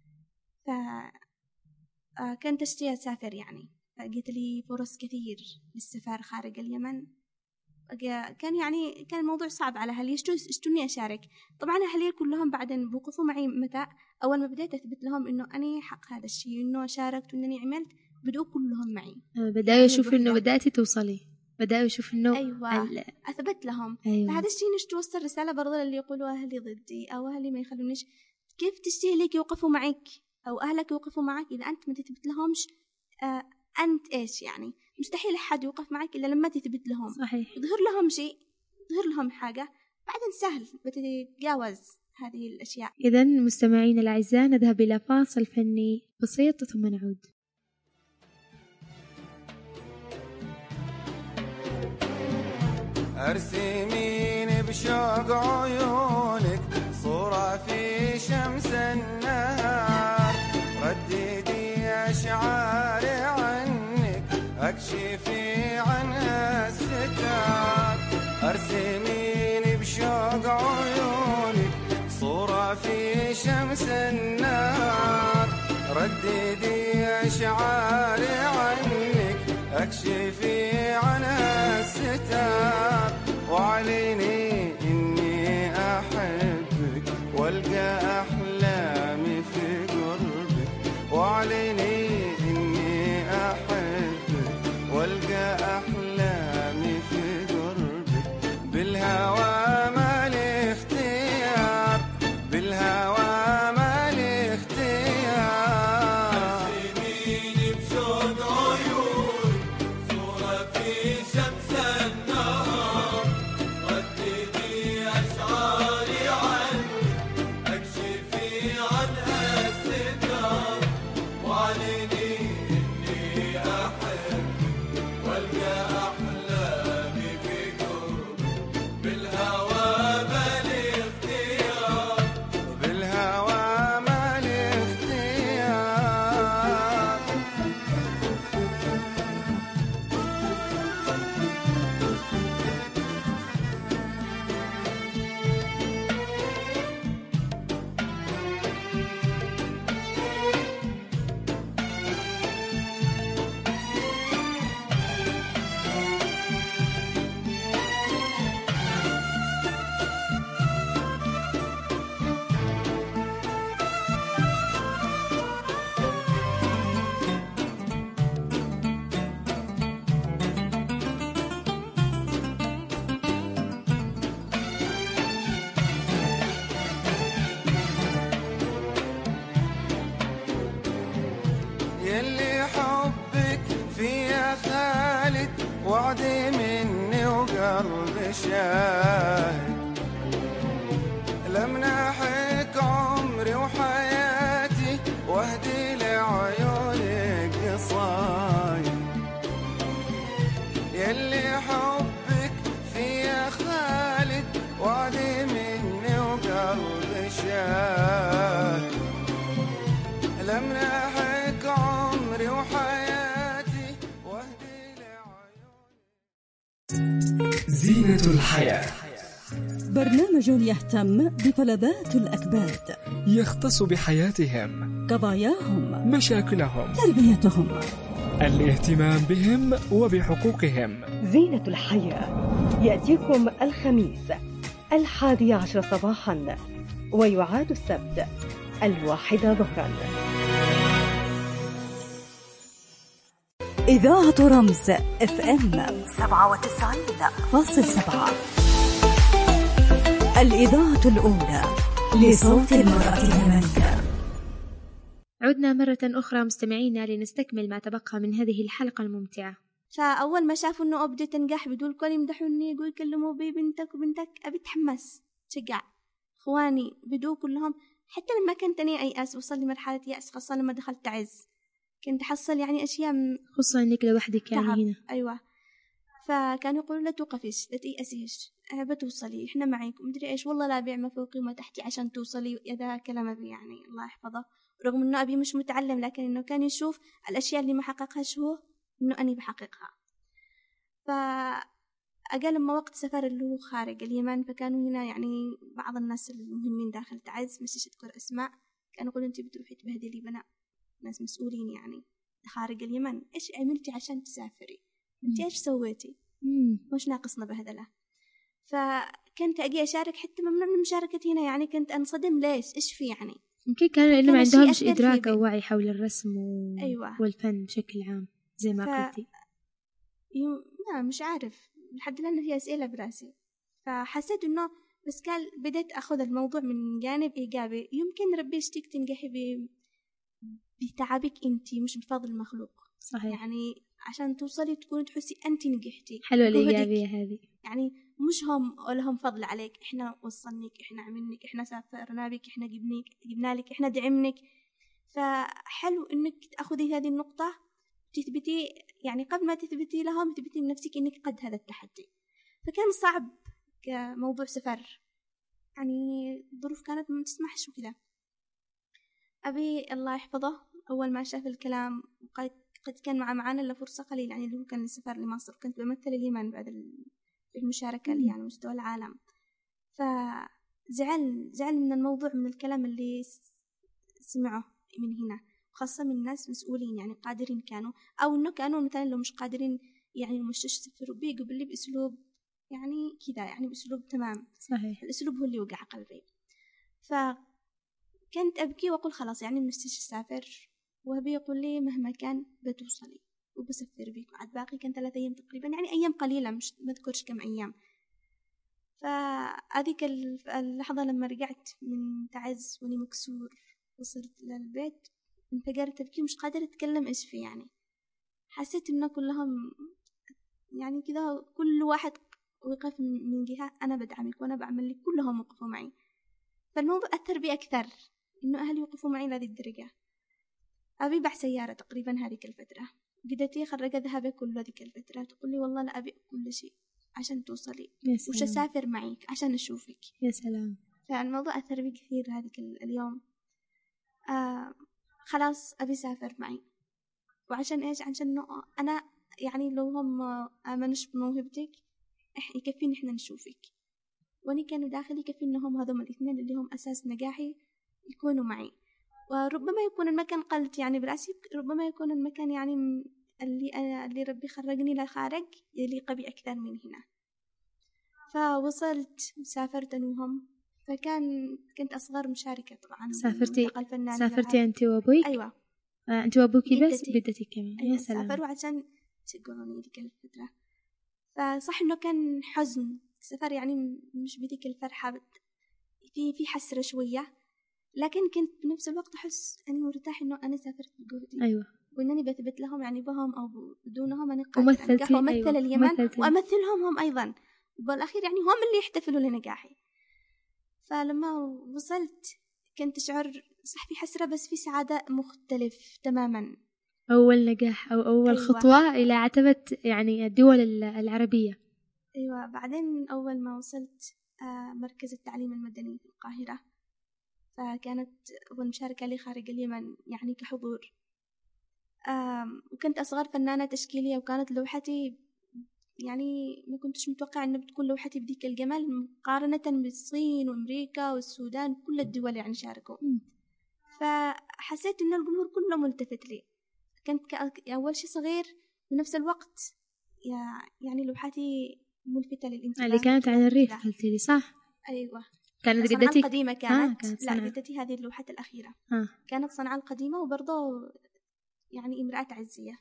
فكنت أشتي أسافر يعني، فلقيت لي فرص كثير للسفر خارج اليمن. كان يعني كان الموضوع صعب على أهلي، اشتوني أشارك. طبعا أهلي كلهم بعدين بوقفوا معي متى أول ما بديت أثبت لهم إنه أنا حق هذا الشيء، إنه شاركت وإنني عملت، بدأوا كلهم معي. بدأوا يشوفوا إنه بدأتي توصلي، بدأوا يشوفوا إنه أيوة ال... أثبت لهم. أيوة. فهذا الشيء نش توصل رسالة برضه اللي يقولوا أهلي ضدي أو أهلي ما يخلونيش. كيف تشتهي ليك يوقفوا معك أو أهلك يوقفوا معك إذا أنت ما تثبت لهمش آه أنت إيش يعني؟ مستحيل أحد يوقف معك إلا لما تثبت لهم. صحيح. تظهر لهم شيء، تظهر لهم حاجة، بعدين سهل بتتجاوز هذه الأشياء. إذا مستمعين الأعزاء نذهب إلى فاصل فني بسيط ثم نعود. أرسمين بشوق عيونك صورة في شمس النهار، رددي أشعاري عنك أكشفي عنها الستار. أرسمين بشوق عيونك صورة في شمس النهار، رددي أشعاري عنك أكشفي عنها الستار وأعلني إني أحبك والقى أحلامي في قربك وأعلني إني أحبك والقى أحلامي في قربك بالهوى ما لي اختيار بالهوى ما لي اختيار سنين بشوق عيون صورة في شمس النهار رددي أشعاري عنك أكشفي عنها الستار وأعلني إني أحبك والقى أحلامي في قربك بالهوى ما لي اختيار بالهوى ما لي اختيار يلي حبك فيا خالد وعدي مني وقلبي شاهد لمناحك عمري وحياتي واهدي لعيونك قصايد يلي حبك فيا خالد وعدي مني وقلبي شاهد لمناحك عمري وحياتي واهدي لعيونك زينة الحياة برنامج يهتم بفلذات الأكباد، يختص بحياتهم، قضاياهم، مشاكلهم، تربيتهم. الاهتمام بهم وبحقوقهم. زينة الحياة يأتيكم الخميس الحادي عشر صباحا ويعاد السبت الواحدة ظهرا. إذاعة رمز اف ام سبعة وتسعين فاصلة سبعة، الإذاعة الأولى لصوت المرأة اليمنية. عدنا مرة أخرى مستمعينا لنستكمل ما تبقى من هذه الحلقة الممتعة. فأول ما شافوا إنه أبدي تنجح بدول كل يمدحوني يقول كلموا بي بنتك وبنتك أبي تحمس شجع إخواني بدو كلهم. حتى لما كنت أنا أيأس وصل لي مرحلة يأس خاصة لما دخلت تعز كنت أحصل يعني أشياء من خصوصا إنك لوحدك يعني هنا. أيوة. فكانوا يقولوا لا توقفيش لا تيأسيش بتوصلي إحنا معك ومدري إيش والله لا بيع ما فوقي وما تحتي عشان توصلي. إذا كلام أبي يعني الله يحفظه رغم إنه أبي مش متعلم لكن إنه كان يشوف الأشياء اللي ما حققهاش هو إنه أني بحققها. فأقل لما وقت سفر اللي هو خارج اليمن فكانوا هنا يعني بعض الناس المهمين داخل تعز مش أذكر أسماء كانوا يقولوا أنت بتروحي تبهدلي بنات ناس مسؤولين يعني خارج اليمن إيش عملتي عشان تسافري أنت إيش سويتي مش ناقصنا بهدلة. فكنت أجي أشارك حتى ممنوع من مشاركتي هنا يعني كنت أنصدم ليش إيش في يعني يمكن كانوا إنه ما عندهمش إدراك أو وعي حول الرسم و... أيوة. والفن بشكل عام زي ما ف... قلتي. يوم... لا مش عارف لحد الآن في أسئلة براسي. فحسيت إنه بس كان بديت أخذ الموضوع من جانب إيجابي يمكن ربي يشتيك تنجحي ب... بتعبك أنتي مش بفضل المخلوق. صحيح. يعني عشان توصلي تكوني تحسي أنتي نجحتي. حلوة الإيجابية هذه. يعني مش هم لهم فضل عليك إحنا وصلناك إحنا عملناك إحنا سافرنا بك إحنا جبناك جبنا لك إحنا دعمنك. فحلو إنك تأخذي هذه النقطة تثبتي يعني قبل ما تثبتي لهم تثبتي لنفسك إنك قد هذا التحدي. فكان صعب كموضوع سفر يعني الظروف كانت ما تسمحش وكذا. أبي الله يحفظه أول ما شاف الكلام وقد قد كان مع معانا إلا فرصة قليلة يعني اللي هو كان السفر لمصر كنت بمثل اليمن بعد المشاركة اللي يعني مستوى العالم. فزعل زعل من الموضوع من الكلام اللي سمعه من هنا خاصة من ناس مسؤولين يعني قادرين كانوا، أو إنه كانوا مثلا لو مش قادرين يعني مش يسافروا بيجوا باللي بأسلوب يعني كذا، يعني بأسلوب تمام صحيح. الأسلوب هو اللي وقع قلبي. فكنت أبكي وأقول خلاص يعني مش أسافر، وأبي يقول لي مهما كان بتوصلي وبسافر بيك. بعد باقي كان ثلاثة أيام تقريبا، يعني أيام قليلة مش ما أذكرش كم أيام. فهذيك اللحظة لما رجعت من تعز وأني مكسور وصلت للبيت انفجرت أبكي مش قادرة أتكلم إيش في، يعني حسيت إنه كلهم يعني كذا كل واحد وقف من جهة أنا بدعمك وأنا بعمل لك، كلهم وقفوا معي. فالموضوع أثر بي أكثر إنه أهلي وقفوا معي لهذه الدرجة. أبي باع سيارة تقريبا هذيك الفترة، جدتي خرجت ذهبي كل هذيك الفترة تقول لي والله لا أبي كل شيء عشان توصلي وش أسافر معك عشان أشوفك. يا سلام. فالموضوع أثر بي كثير هذيك اليوم. آه خلاص أبي سافر معي، وعشان إيش؟ عشان أنا يعني لو هم آمنوش بموهبتك يكفيني إحنا نشوفك، وأني كانوا داخلي يكفي إنهم هذوم الاثنين اللي هم أساس نجاحي يكونوا معي. وربما يكون المكان قلت يعني بالعكس ربما يكون المكان يعني اللي اللي ربي خرجني له خارج يليق بي أكثر من هنا. فوصلت سافرت أنا وهم، فكان كنت أصغر مشاركة طبعا. سافرتي سافرتي أنت وأبوك؟ أيوة. آه أنت وأبوكي بس؟ بدتي كمان. أيوة. يا سلام. سافروا عشان يشجعوني ذيك الفترة. فصح إنه كان حزن سفر، يعني مش بذيك الفرحة، في في حسرة شوية، لكن كنت بنفس الوقت أحس أني مرتاح إنه أنا سافرت بجهدي. أيوة. وإنني بثبت لهم يعني بهم أو بدونهم أنا قادرة أنجح وأمثل أيوة. اليمن ومثلتي. وأمثلهم هم أيضا، وبالأخير يعني هم اللي يحتفلوا لنجاحي. فلما وصلت كنت أشعر صح في حسرة بس في سعادة مختلف تماما. أول نجاح أو أول أيوة. خطوة إلى عتبة يعني الدول العربية. أيوة. بعدين أول ما وصلت مركز التعليم المدني في القاهرة، فكانت أول مشاركة لي خارج اليمن يعني كحضور، وكنت أصغر فنانة تشكيلية، وكانت لوحتي يعني ما كنتش متوقع أن بتكون لوحتي بذيك الجمال مقارنة بالصين وأمريكا والسودان كل الدول يعني شاركوا. فحسيت أن الجمهور كله ملتفت لي. كنت أول شيء صغير بنفس الوقت يعني لوحتي ملفتة للانتباه. اللي كانت عن الريف قلت لي صح؟ أيوة. كانت صنعاء جدتي القديمة كانت, آه كانت لا جدتي هذه اللوحة الأخيرة آه. كانت صنعاء القديمة، وبرضه يعني امرأة عزية.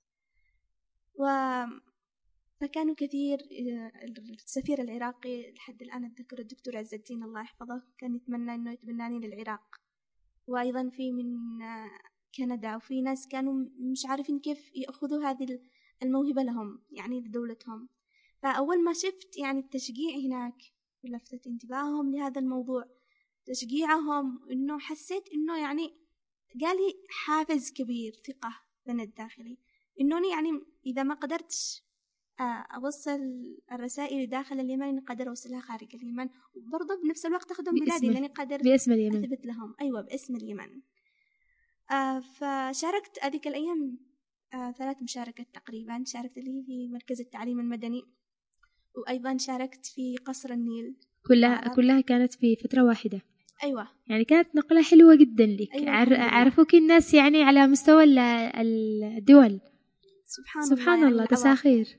و فكانوا كثير. السفير العراقي لحد الآن أتذكر الدكتور عز الدين الله يحفظه كان يتمنى إنه يتبناني للعراق، وأيضا في من كندا، وفي ناس كانوا مش عارفين كيف يأخذوا هذه الموهبة لهم يعني لدولتهم. فأول ما شفت يعني التشجيع هناك ولفتت انتباههم لهذا الموضوع، تشجيعهم، إنه حسيت إنه يعني قالي حافز كبير، ثقة لنا الداخلي، إنه يعني إذا ما قدرتش أوصل الرسائل داخل اليمن قادر أوصلها خارج اليمن، وبرضه بنفس الوقت أخذهم بلادي لأني قادر باسم اليمن أثبت لهم. أيوة باسم اليمن. آه فشاركت هذيك الأيام آه ثلاث مشاركات تقريبا. شاركت لي في مركز التعليم المدني، وأيضا شاركت في قصر النيل. كلها كلها كانت في فترة واحدة. أيوة. يعني كانت نقلة حلوة جدا لك. أيوة عرفوك الناس يعني على مستوى الدول. سبحان, سبحان الله, الله يعني تساخير،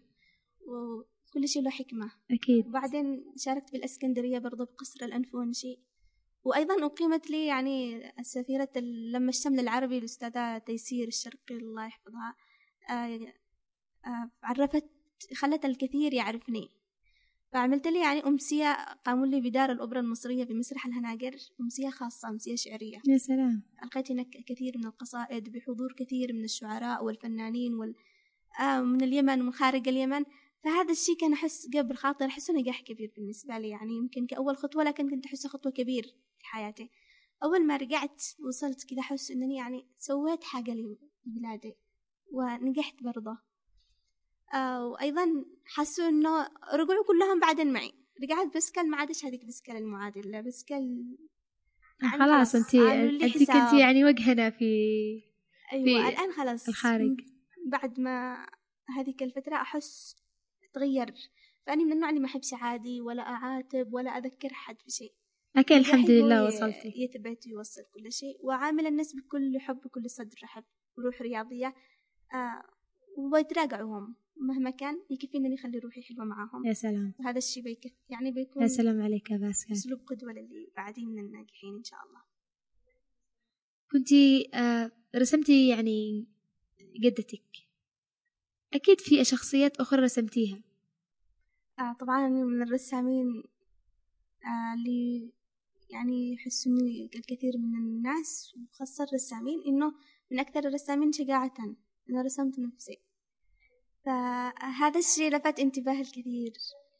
وكل شيء له حكمة أكيد. وبعدين شاركت بالإسكندرية برضو بقصر الأنفونشي، وأيضا أقيمت لي يعني السفيرة لما الشمل العربي الأستاذة تيسير الشرقي الله يحفظها. آه آه عرفت خلت الكثير يعرفني. فعملت لي يعني أمسية قاموا لي بدار الأوبرا المصرية بمسرح الهناجر، أمسية خاصة أمسية شعرية. يا سلام. ألقيت هناك كثير من القصائد بحضور كثير من الشعراء والفنانين وال... آه من اليمن ومن خارج اليمن. فهذا الشيء كان أحس قبل خاطر أحسه نجاح كبير بالنسبة لي، يعني يمكن كأول خطوة، لكن كنت أحسه خطوة كبير في حياتي. أول ما رجعت وصلت كذا أحس إنني يعني سويت حاجة لبلادي ونجحت برضه. آه وأيضا حسوا إنه رجعوا كلهم بعدين معي. رجعت بسكال ما عادش هذيك بسكال المعادلة، بسكال يعني خلاص أنت أنت كنت يعني وجهنا في أيوة في الآن خلاص الخارج. بعد ما هذيك الفترة أحس تغير. فأني من النوع اللي ما أحبش عادي ولا أعاتب ولا أذكر حد بشيء، أكيد الحمد نجاحي لله هو وصلتي. يتبعت يوصل كل شيء، وعامل الناس بكل حب بكل صدر رحب وروح رياضية. آه ويتراجعوهم مهما كان، يكفيني يخلي روحي حلوة معاهم. يا سلام، وهذا الشيء بيكف يعني بيكون يا سلام عليك يا باسكال. أسلوب قدوة للي بعدين من الناجحين إن شاء الله. كنتي آه رسمتي يعني جدتك، أكيد في شخصيات أخرى رسمتيها. آه طبعا أنا من الرسامين آه اللي يعني يحسوني الكثير من الناس، وخاصة الرسامين، إنه من أكثر الرسامين شجاعة أنا رسمت نفسي، فهذا الشيء لفت انتباه الكثير.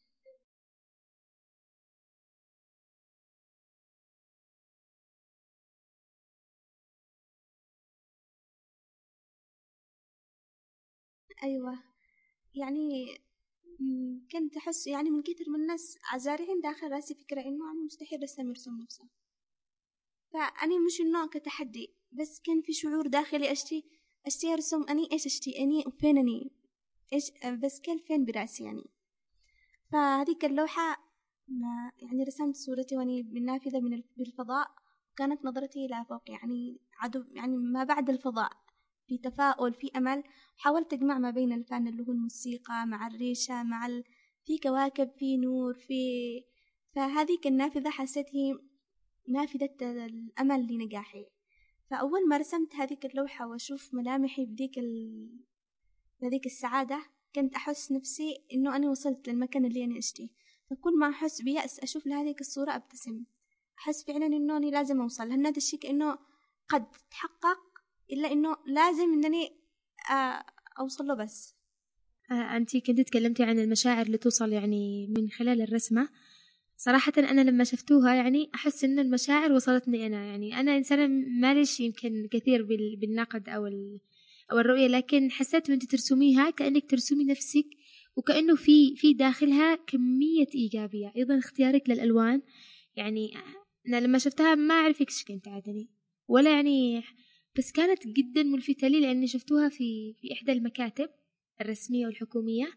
أيوة يعني كنت أحس يعني من كثر من الناس عزارعين داخل راسي فكرة إنه يعني مستحيل رسام يرسم نفسه، فأني مش إنه كتحدي، بس كان في شعور داخلي أشتي أشتي أرسم أني إيش أشتي أني وفين أني إيش، بس كان فين براسي يعني. فهذيك اللوحة يعني رسمت صورتي وأني بالنافذة من بالفضاء، وكانت نظرتي إلى فوق يعني عدو يعني ما بعد الفضاء، في تفاؤل في أمل. حاولت أجمع ما بين الفن اللي هو الموسيقى مع الريشة مع ال... في كواكب في نور في، فهذيك النافذة حسيت هي نافذة الأمل لنجاحي. فأول ما رسمت هذيك اللوحة وأشوف ملامحي بديك ال... بهذيك السعادة، كنت أحس نفسي إنه أنا وصلت للمكان اللي أنا أشتيه. فكل ما أحس بيأس أشوف لهذيك الصورة أبتسم، أحس فعلا إنه أنا لازم أوصل هذا الشيء، كأنه قد تحقق إلا إنه لازم إنني أوصل له. بس آه أنت كنت تكلمتي عن المشاعر اللي توصل يعني من خلال الرسمة. صراحة أنا لما شفتوها يعني أحس إن المشاعر وصلتني أنا، يعني أنا إنسانة ماليش يمكن كثير بالنقد أو أو الرؤية، لكن حسيت وأنت ترسميها كأنك ترسمي نفسك، وكأنه في في داخلها كمية إيجابية. أيضا اختيارك للألوان، يعني أنا لما شفتها ما أعرف إيش كنت عادني ولا يعني، بس كانت جدا ملفتة لي لأني شفتوها في في إحدى المكاتب الرسمية والحكومية،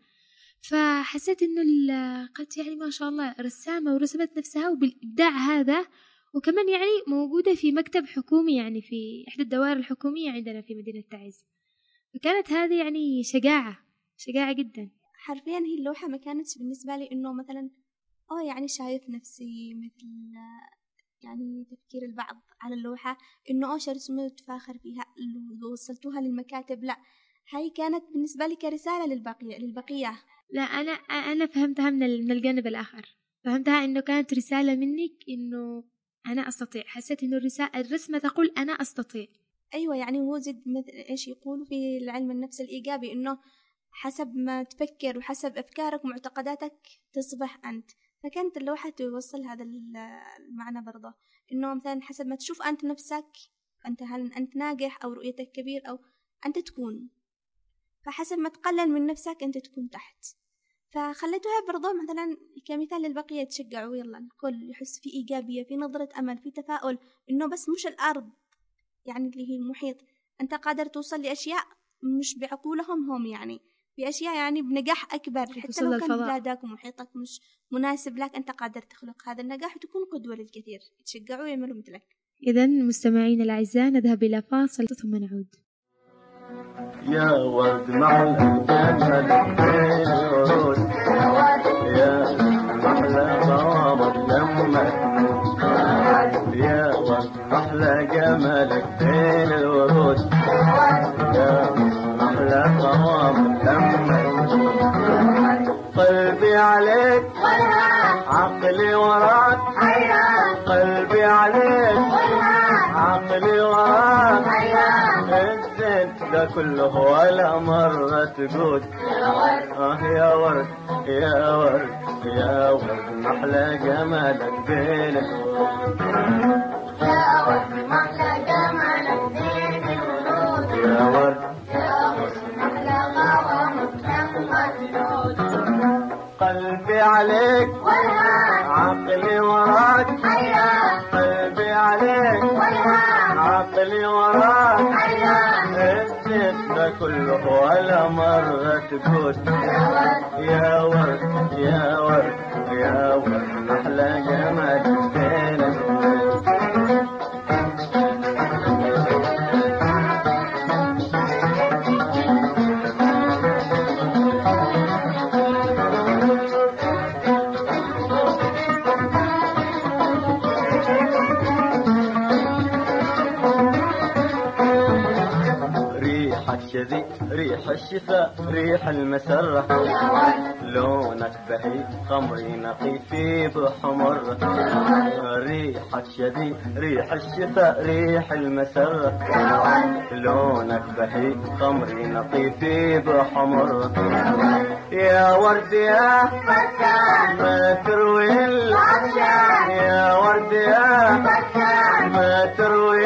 فحسيت إنه قد يعني ما شاء الله رسامة ورسمت نفسها وبالإبداع هذا، وكمان يعني موجودة في مكتب حكومي يعني في إحدى الدوائر الحكومية عندنا في مدينة تعز. فكانت هذه يعني شجاعة شجاعة جدا. حرفيا هي اللوحة ما كانتش بالنسبة لي إنه مثلا أوه يعني شايف نفسي مثل يعني تفكير البعض على اللوحة إنه أوش رسمة تفاخر فيها وصلتوها للمكاتب، لا هاي كانت بالنسبة لي كرسالة للبقية للبقية لا أنا أنا فهمتها من من الجانب الآخر، فهمتها إنه كانت رسالة منك إنه أنا أستطيع. حسيت إنه الرسالة الرسمة تقول أنا أستطيع. أيوة يعني هو زد مثل إيش يقولوا في العلم النفس الإيجابي، إنه حسب ما تفكر وحسب أفكارك ومعتقداتك تصبح أنت. فكانت اللوحة توصل هذا المعنى برضه، إنه مثلا حسب ما تشوف أنت نفسك أنت، هل أنت ناجح أو رؤيتك كبير أو أنت تكون، فحسب ما تقلل من نفسك أنت تكون تحت. فخليتها برضه مثلا كمثال للبقية يتشجعوا، يلا الكل يحس في إيجابية في نظرة أمل في تفاؤل، إنه بس مش الأرض يعني اللي هي المحيط، أنت قادر توصل لأشياء مش بعقولهم هم، يعني بأشياء يعني بنجاح أكبر، حتى لو كان بلادك ومحيطك مش مناسب لك أنت قادر تخلق هذا النجاح وتكون قدوة للكثير، يتشجعوا ويعملوا مثلك. إذن مستمعين الأعزاء نذهب إلى فاصل ثم نعود. يا ورد محلى جمالك بين الورود، يا محلى ضوابط لمك، يا ورد محلى جمالك بين الورود، يا محلى ضوابط لمك. قلبي عليك عقلي وراك، قلبي عليك عقلي وراك، الزين ده كله ولا مرة تقول آه يا ورد يا ورد يا ورد محلى جمالك بين الورود، يا ورد محلى جمالك بين الورود، يا ورد يا ورد محلى غرامك لما تنود. قلبي عليك عقلي وراك، قلبي عليك عقلي وراك، الزين ده كله ولا مرة تقول يا ورد يا ورد يا ورد محلى جمالك بين ريح الشفاء ريح المسرة لونك بهي خمري نقي في بحمر ريحك شديد ريح الشفاء ريح المسرة لونك بهي خمري نقي في بحمر يا ورد يا فتان ما تروي يا ورد يا فتان ما تروي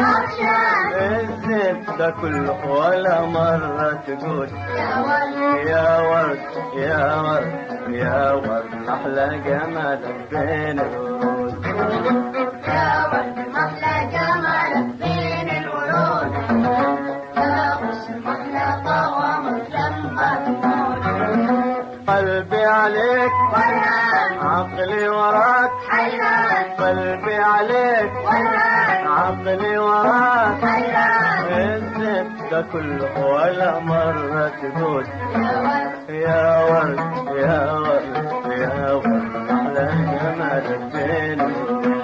الزبدة كله ولا مرة تقول يا ورد يا ورد يا ورد يا ورد محلى جمالك بين الورود يا ورد محلى جمالك بين الورود يا غصن محلى طعامك لما تموت قلبي عليك ولهان عقلي وراك حيران قلبي عليك ولهان عقلي وراك حيران الزبدة كله ولا مرة تقول يا ورد يا ورد يا ورد يا ورد محلى جمالك بين الورود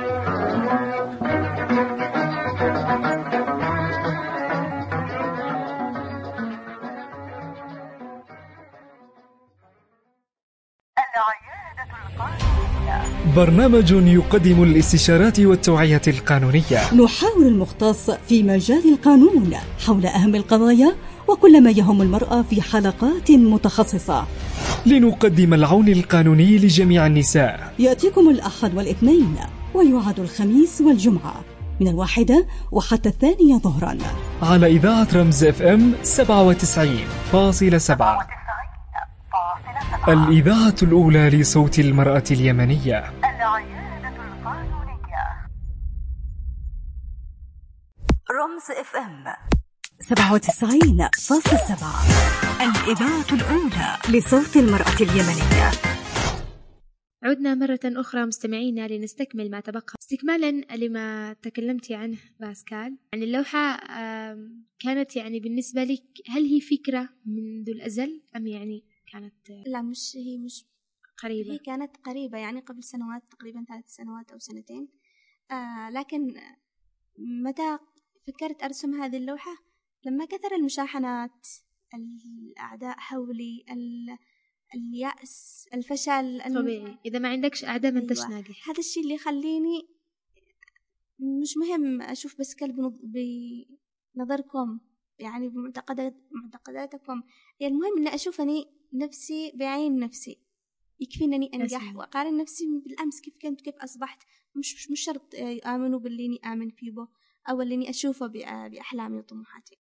برنامج يقدم الاستشارات والتوعية القانونية. نحاور المختص في مجال القانون حول أهم القضايا وكل ما يهم المرأة في حلقات متخصصة لنقدم العون القانوني لجميع النساء. يأتيكم الأحد والاثنين ويعاد الخميس والجمعة من الواحدة وحتى الثانية ظهرا على إذاعة رمز اف ام سبعة وتسعين فاصلة سبعة، الإذاعة الأولى لصوت المرأة اليمنية. العيادة القانونية رمز اف ام سبعة وتسعين فاصلة سبعة، الإذاعة الأولى لصوت المرأة اليمنية. عدنا مرة أخرى مستمعينا لنستكمل ما تبقى، استكمالا لما تكلمتي عنه باسكال. يعني اللوحة كانت يعني بالنسبة لك هل هي فكرة منذ الأزل أم يعني كانت لا مش هي مش قريبة؟ هي كانت قريبة يعني قبل سنوات تقريبا ثلاث سنوات أو سنتين. آه لكن متى فكرت أرسم هذه اللوحة؟ لما كثر المشاحنات، الأعداء حولي، اليأس، الفشل. طبيعي إذا ما عندكش أعداء ما أنتش أيوة. ناجح. هذا الشيء اللي يخليني مش مهم أشوف بس كلب بنظركم يعني بمعتقدات معتقداتكم، يعني المهم إن أشوف أني نفسي بعين نفسي، يكفيني أني أنجح وأقارن نفسي بالأمس كيف كنت كيف أصبحت. مش مش شرط آمنوا باللي إني آمن فيه أو اللي إني أشوفه بأحلامي وطموحاتي.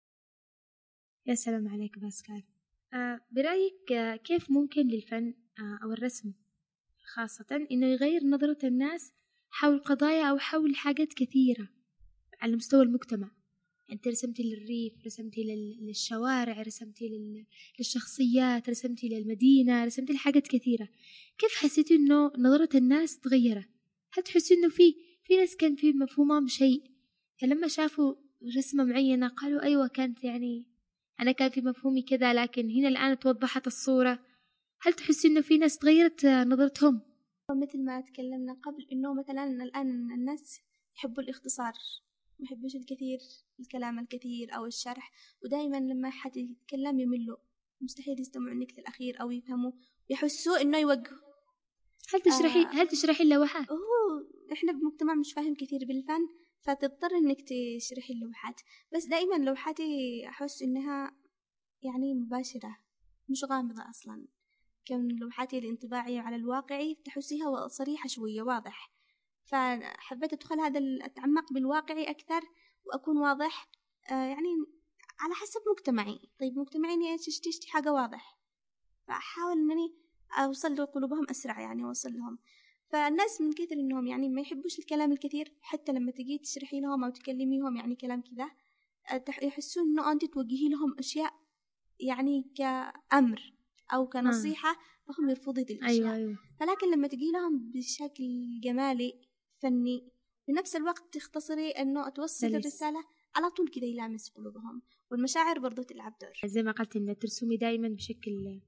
يا سلام عليك باسكال. آه برأيك آه كيف ممكن للفن آه أو الرسم خاصة إنه يغير نظرة الناس حول قضايا أو حول حاجات كثيرة على مستوى المجتمع؟ أنت رسمتي للريف، رسمتي للشوارع، رسمتي للشخصيات، رسمتي للمدينة، رسمتي لحاجات كثيرة. كيف حسيتي إنه نظرة الناس تغيرت؟ هل تحسي إنه في في ناس كان في مفهومهم شيء، فلما شافوا رسمة معينة قالوا أيوة كانت يعني أنا كان في مفهومي كذا، لكن هنا الآن توضحت الصورة. هل تحسي إنه في ناس تغيرت نظرتهم؟ مثل ما تكلمنا قبل إنه مثلا الآن الناس يحبوا الاختصار، ما يحبوش الكثير، الكلام الكثير أو الشرح، ودائما لما حد يتكلم يملوا، مستحيل يستمعوا النكت الأخير أو يفهموا، يحسوا إنه يوجهوا. هل تشرحي آه هل تشرحي اللوحات؟ أوه إحنا بمجتمع مش فاهم كثير بالفن، فتضطر إنك تشرحي اللوحات. بس دائما لوحاتي أحس إنها يعني مباشرة مش غامضة أصلا. كان لوحاتي الانطباعية على الواقعي تحسيها صريحة شوية واضح، فحبيت أدخل هذا أتعمق بالواقعي أكثر وأكون واضح. آه يعني على حسب مجتمعي. طيب مجتمعي إني أشتي حاجة واضح، فأحاول إنني أوصل لقلوبهم أسرع، يعني أوصل لهم. فالناس من كثر إنهم يعني ما يحبوش الكلام الكثير، حتى لما تجي تشرحي لهم أو تكلميهم يعني كلام كذا يحسون إنه أنت توجهي لهم أشياء يعني كأمر أو كنصيحة، فهم يرفضوا ذي الأشياء. أيوة أيوة. فلكن لما تجي لهم بشكل جمالي فني بنفس الوقت تختصري إنه توصل الرسالة على طول كذا يلامس قلوبهم، والمشاعر برضو تلعب دور. زي ما قلت إن ترسمي دائما بشكل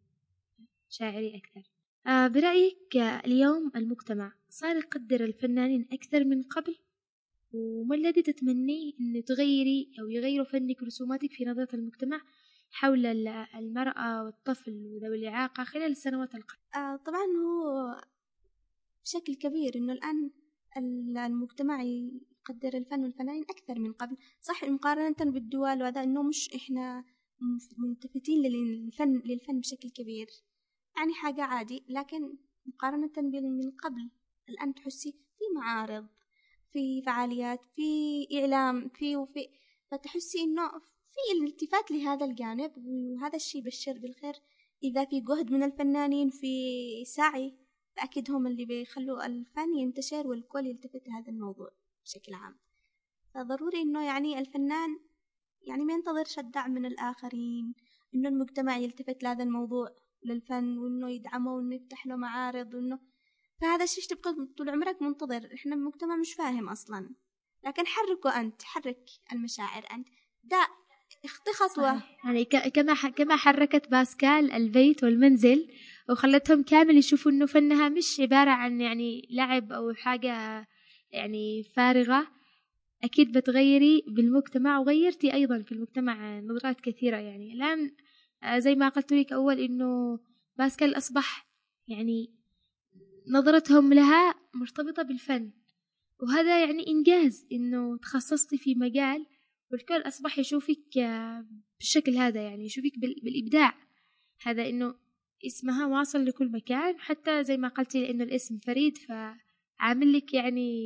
شاعري أكثر. آه برأيك اليوم المجتمع صار يقدر الفنانين أكثر من قبل؟ وما الذي تتمنيه إنه تغيري أو يغيروا فنك ورسوماتك في نظرة المجتمع حول المرأة والطفل وذوي الإعاقة خلال السنوات القادمة؟ آه طبعا هو بشكل كبير إنه الآن المجتمع يقدر الفن والفنانين أكثر من قبل. صح مقارنة بالدول وهذا إنه مش إحنا ملتفتين للفن للفن بشكل كبير، يعني حاجة عادي، لكن مقارنة من قبل الآن تحسي في معارض، في فعاليات، في إعلام، في وفي فتحسي إنه في الالتفات لهذا الجانب، وهذا الشيء بشر بالخير. إذا في جهد من الفنانين في سعي، فأكيد هم اللي بيخلوا الفن ينتشر والكل يلتفت لهذا الموضوع بشكل عام. فضروري إنه يعني الفنان يعني ما ينتظرش الدعم من الآخرين، إنه المجتمع يلتفت لهذا الموضوع للفن وإنه يدعمه وإنه يفتح له معارض وإنه، فهذا الشيء تبقى طول عمرك منتظر. إحنا المجتمع مش فاهم أصلا، لكن حركه أنت، حرك المشاعر أنت، ده اخطي خطوة. يعني كما كما حركت باسكال البيت والمنزل وخلتهم كامل يشوفوا إنه فنها مش عبارة عن يعني لعب أو حاجة يعني فارغة، أكيد بتغيري بالمجتمع، وغيرتي أيضا في المجتمع نظرات كثيرة. يعني الآن زي ما قلت لك أول إنه باسكال أصبح يعني نظرتهم لها مرتبطة بالفن، وهذا يعني إنجاز إنه تخصصتي في مجال والكل أصبح يشوفك بالشكل هذا، يعني يشوفك بالإبداع هذا، إنه اسمها واصل لكل مكان، حتى زي ما قلتي لأنه الاسم فريد فعامل لك يعني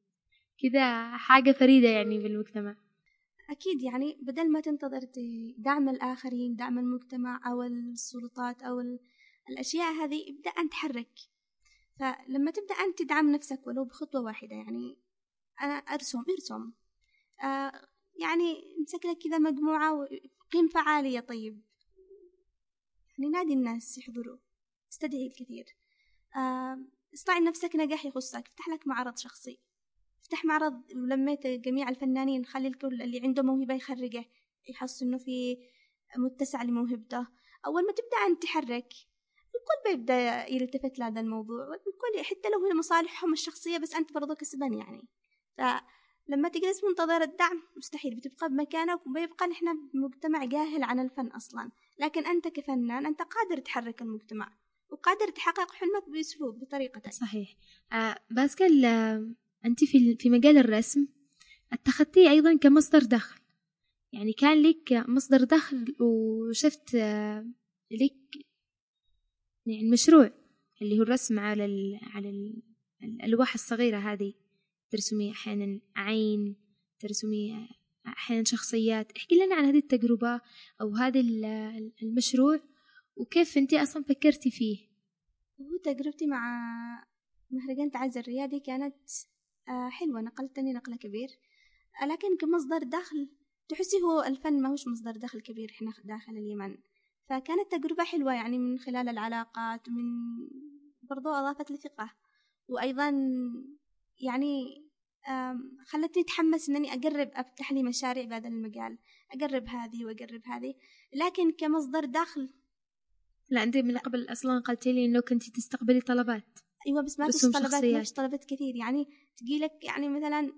كذا حاجة فريدة يعني بالمجتمع. أكيد يعني بدل ما تنتظر دعم الآخرين، دعم المجتمع أو السلطات أو الأشياء هذه، ابدأ أن تحرك. فلما تبدأ أن تدعم نفسك ولو بخطوة واحدة، يعني أنا أرسم ارسم آه يعني امسك لك كذا مجموعة وقيم فعالية، طيب يعني نادي الناس يحضروا، استدعي الكثير، آه اصنع نفسك نجاح يخصك، افتح لك معرض شخصي، افتح معرض ولميت جميع الفنانين، خلي الكل اللي عنده موهبة يخرجه، يحس إنه في متسع لموهبته. أول ما تبدأ أن تحرك الكل بيبدأ يلتفت لهذا الموضوع، والكل حتى لو هي مصالحهم الشخصية بس أنت برضو كسبان يعني. فلما تجلس منتظر الدعم مستحيل بتبقى بمكانك، وبيبقى نحن مجتمع جاهل عن الفن أصلا. لكن أنت كفنان أنت قادر تحرك المجتمع وقادر تحقق حلمك بأسلوب بطريقتك. صحيح. آه باسكال، آه أنت في في مجال الرسم اتخذتيه أيضا كمصدر دخل، يعني كان لك مصدر دخل، وشفت آه لك يعني مشروع اللي هو الرسم على ال على ال الألواح الصغيرة هذه، ترسمي أحيانا عين، ترسمي أحيانا شخصيات. احكي لنا عن هذه التجربة أو هذا المشروع وكيف أنت أصلا فكرتي فيه. هو تجربتي مع مهرجان تعز الريادي كانت حلوة، نقلتني نقلة كبير، لكن كمصدر دخل تحسي هو الفن ما هوش مصدر دخل كبير إحنا داخل اليمن. فكانت تجربة حلوة يعني من خلال العلاقات، من برضو أضافت لي ثقة، وأيضا يعني خلتني أتحمس أنني أقرب أفتح لي مشاريع بهذا المجال، أقرب هذه وأقرب هذه. لكن كمصدر دخل لا، أنت من قبل أصلا قلتي لي أنه كنت تستقبلي طلبات. أيوة بس ما فيش طلبات، ما فيش طلبات كثير، يعني تجيلك يعني مثلا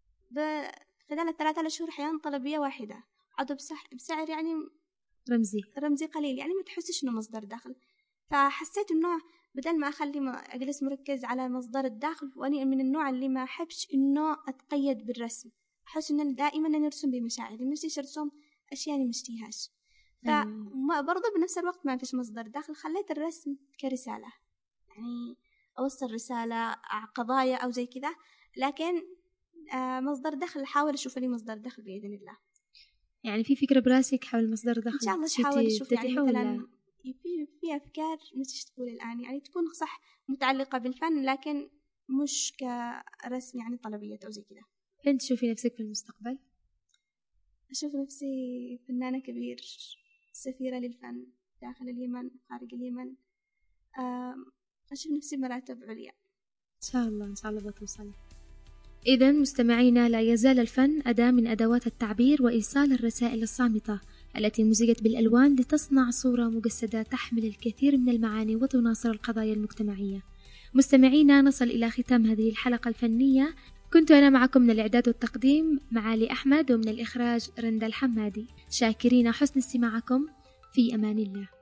خلال الثلاثة شهور أحيانا طلبية واحدة عضو بسعر يعني رمزي رمزي قليل، يعني ما تحسش إنه مصدر دخل. فحسيت إنه بدل ما أخلي ما أجلس مركز على مصدر الدخل، وأنا من النوع اللي ما أحبش إنه أتقيد بالرسم، أحس إنه دائما أنا أرسم بمشاعري، مش أرسم أشياء أنا مشتيهاش. فبرضه بنفس الوقت ما فيش مصدر دخل، خليت الرسم كرسالة، يعني أوصل رسالة قضايا أو زي كذا، لكن مصدر دخل حاول أشوف لي مصدر دخل بإذن الله. يعني في فكرة براسك حول مصدر دخل إن شاء الله حاول أشوف يعني مثلا في في أفكار مش تقول الآن يعني تكون صح متعلقة بالفن، لكن مش كرسم يعني طلبية أو زي كذا. فين تشوفي نفسك في المستقبل؟ أشوف نفسي فنانة كبير، سفيرة للفن داخل اليمن خارج اليمن، أشوف نفسي مراتب عليا إن شاء الله. إن شاء الله بتوصلي. إذا مستمعينا، لا يزال الفن أداة من أدوات التعبير وإيصال الرسائل الصامتة التي مزجت بالألوان لتصنع صورة مجسدة تحمل الكثير من المعاني وتناصر القضايا المجتمعية. مستمعينا، نصل إلى ختام هذه الحلقة الفنية. كنت أنا معكم من الإعداد والتقديم معالي أحمد، ومن الإخراج رندا الحمادي. شاكرين حسن استماعكم، في أمان الله.